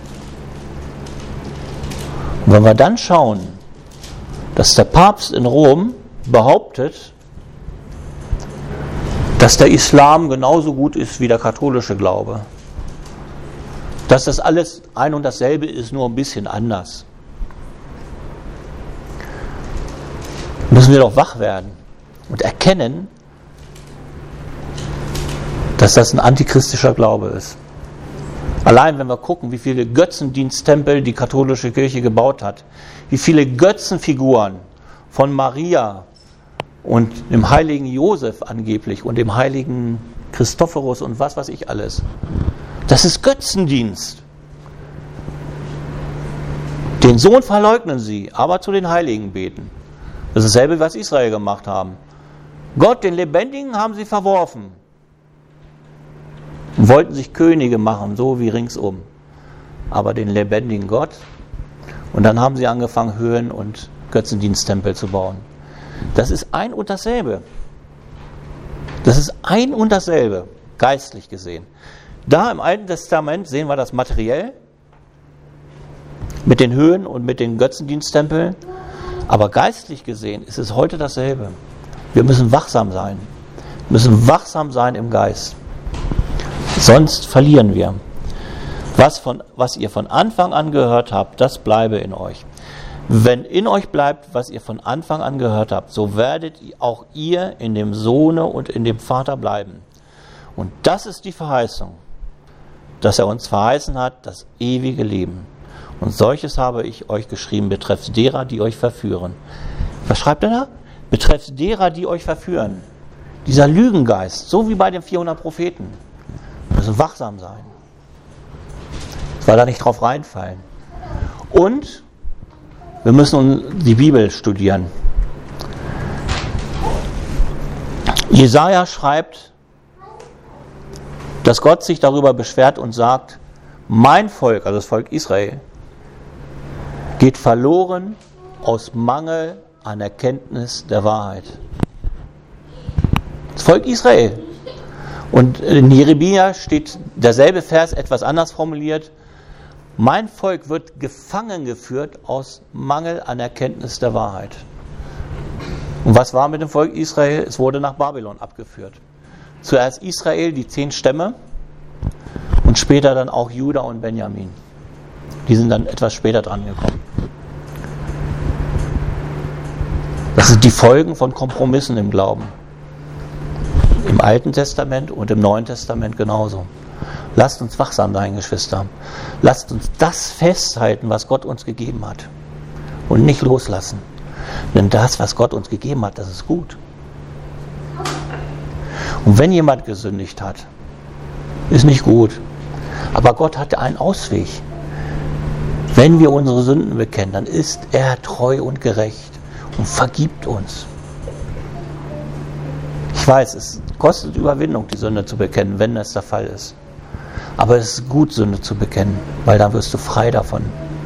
Und wenn wir dann schauen, dass der Papst in Rom behauptet, dass der Islam genauso gut ist wie der katholische Glaube, dass das alles ein und dasselbe ist, nur ein bisschen anders, müssen wir doch wach werden und erkennen, dass das ein antichristischer Glaube ist. Allein wenn wir gucken, wie viele Götzendiensttempel die katholische Kirche gebaut hat, wie viele Götzenfiguren von Maria und dem heiligen Josef angeblich und dem heiligen Christophorus und was weiß ich alles. Das ist Götzendienst. Den Sohn verleugnen sie, aber zu den Heiligen beten. Das ist dasselbe, was Israel gemacht haben. Gott, den Lebendigen, haben sie verworfen und wollten sich Könige machen, so wie ringsum. Aber den lebendigen Gott. Und dann haben sie angefangen, Höhen und Götzendiensttempel zu bauen. Das ist ein und dasselbe. Das ist ein und dasselbe, geistlich gesehen. Da im Alten Testament sehen wir das materiell mit den Höhen und mit den Götzendiensttempeln. Aber geistlich gesehen ist es heute dasselbe. Wir müssen wachsam sein. Wir müssen wachsam sein im Geist. Sonst verlieren wir. Was ihr von Anfang an gehört habt, das bleibe in euch. Wenn in euch bleibt, was ihr von Anfang an gehört habt, so werdet auch ihr in dem Sohne und in dem Vater bleiben. Und das ist die Verheißung, dass er uns verheißen hat, das ewige Leben. Und solches habe ich euch geschrieben, betreffs derer, die euch verführen. Was schreibt er da? Betreffs derer, die euch verführen. Dieser Lügengeist, so wie bei den 400 Propheten. Wir müssen wachsam sein. Weil da nicht drauf reinfallen. Und wir müssen die Bibel studieren. Jesaja schreibt, dass Gott sich darüber beschwert und sagt, mein Volk, also das Volk Israel, geht verloren aus Mangel an Erkenntnis der Wahrheit. Das Volk Israel. Und in Jeremia steht derselbe Vers etwas anders formuliert. Mein Volk wird gefangen geführt aus Mangel an Erkenntnis der Wahrheit. Und was war mit dem Volk Israel? Es wurde nach Babylon abgeführt. Zuerst Israel, die 10 Stämme, und später dann auch Juda und Benjamin. Die sind dann etwas später dran gekommen. Das sind die Folgen von Kompromissen im Glauben. Im Alten Testament und im Neuen Testament genauso. Lasst uns wachsam sein, Geschwister. Lasst uns das festhalten, was Gott uns gegeben hat. Und nicht loslassen. Denn das, was Gott uns gegeben hat, das ist gut. Und wenn jemand gesündigt hat, ist nicht gut. Aber Gott hatte einen Ausweg. Wenn wir unsere Sünden bekennen, dann ist er treu und gerecht und vergibt uns. Ich weiß, es kostet Überwindung, die Sünde zu bekennen, wenn es der Fall ist. Aber es ist gut, Sünde zu bekennen, weil dann wirst du frei davon.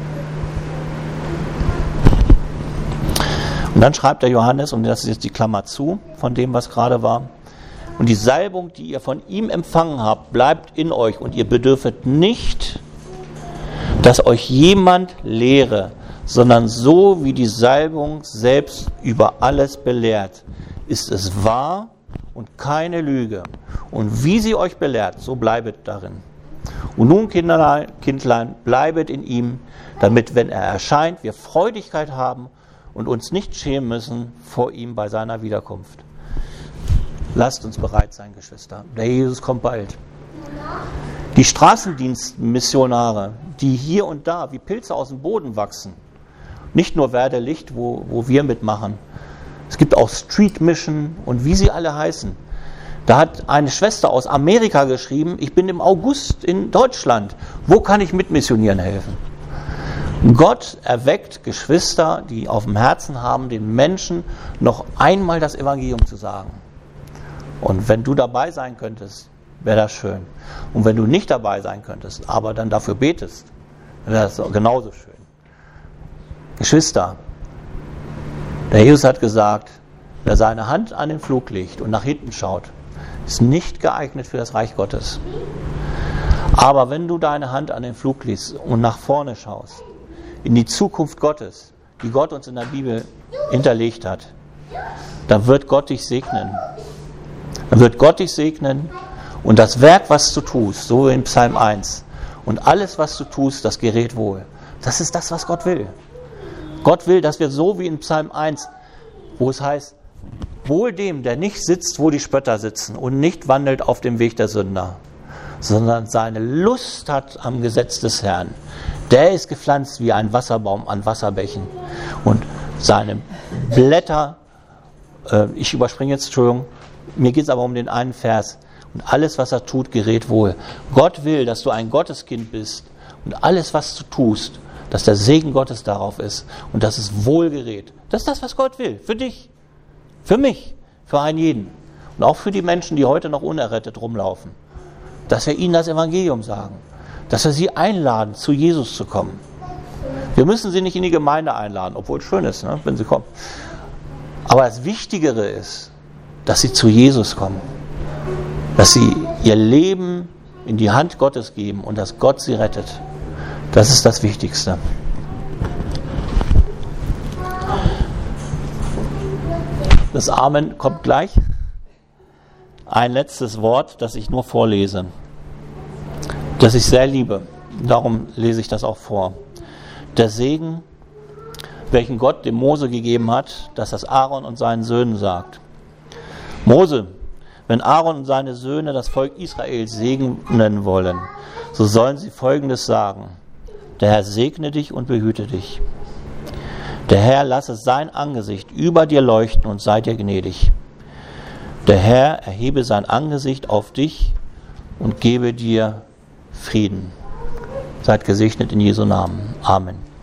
Und dann schreibt der Johannes, und das ist jetzt die Klammer zu von dem, was gerade war, und die Salbung, die ihr von ihm empfangen habt, bleibt in euch, und ihr bedürfet nicht, dass euch jemand lehre, sondern so wie die Salbung selbst über alles belehrt, ist es wahr und keine Lüge. Und wie sie euch belehrt, so bleibet darin. Und nun, Kindlein, bleibet in ihm, damit, wenn er erscheint, wir Freudigkeit haben und uns nicht schämen müssen vor ihm bei seiner Wiederkunft. Lasst uns bereit sein, Geschwister. Der Jesus kommt bald. Die Straßendienstmissionare, die hier und da wie Pilze aus dem Boden wachsen, nicht nur Werde Licht, wo wir mitmachen, es gibt auch Street Mission und wie sie alle heißen. Da hat eine Schwester aus Amerika geschrieben, ich bin im August in Deutschland. Wo kann ich mitmissionieren helfen? Gott erweckt Geschwister, die auf dem Herzen haben, den Menschen noch einmal das Evangelium zu sagen. Und wenn du dabei sein könntest, wäre das schön. Und wenn du nicht dabei sein könntest, aber dann dafür betest, wäre das genauso schön. Geschwister, der Jesus hat gesagt, wer seine Hand an den Flug legt und nach hinten schaut, ist nicht geeignet für das Reich Gottes. Aber wenn du deine Hand an den Flug legst und nach vorne schaust, in die Zukunft Gottes, die Gott uns in der Bibel hinterlegt hat, dann wird Gott dich segnen. Dann wird Gott dich segnen und das Werk, was du tust, so in Psalm 1, und alles, was du tust, das gerät wohl. Das ist das, was Gott will. Gott will, dass wir so wie in Psalm 1, wo es heißt, wohl dem, der nicht sitzt, wo die Spötter sitzen und nicht wandelt auf dem Weg der Sünder, sondern seine Lust hat am Gesetz des Herrn. Der ist gepflanzt wie ein Wasserbaum an Wasserbächen und seine Blätter, ich überspringe jetzt, Entschuldigung, mir geht es aber um den einen Vers, und alles, was er tut, gerät wohl. Gott will, dass du ein Gotteskind bist und alles, was du tust, dass der Segen Gottes darauf ist und dass es wohl gerät. Das ist das, was Gott will, für dich. Für mich, für einen jeden. Und auch für die Menschen, die heute noch unerrettet rumlaufen. Dass wir ihnen das Evangelium sagen. Dass wir sie einladen, zu Jesus zu kommen. Wir müssen sie nicht in die Gemeinde einladen, obwohl es schön ist, ne, wenn sie kommen. Aber das Wichtigere ist, dass sie zu Jesus kommen. Dass sie ihr Leben in die Hand Gottes geben und dass Gott sie rettet. Das ist das Wichtigste. Das Amen kommt gleich. Ein letztes Wort, das ich nur vorlese, das ich sehr liebe. Darum lese ich das auch vor. Der Segen, welchen Gott dem Mose gegeben hat, dass das Aaron und seinen Söhnen sagt. Mose, wenn Aaron und seine Söhne das Volk Israel segnen wollen, so sollen sie Folgendes sagen. Der Herr segne dich und behüte dich. Der Herr lasse sein Angesicht über dir leuchten und sei dir gnädig. Der Herr erhebe sein Angesicht auf dich und gebe dir Frieden. Seid gesegnet in Jesu Namen. Amen.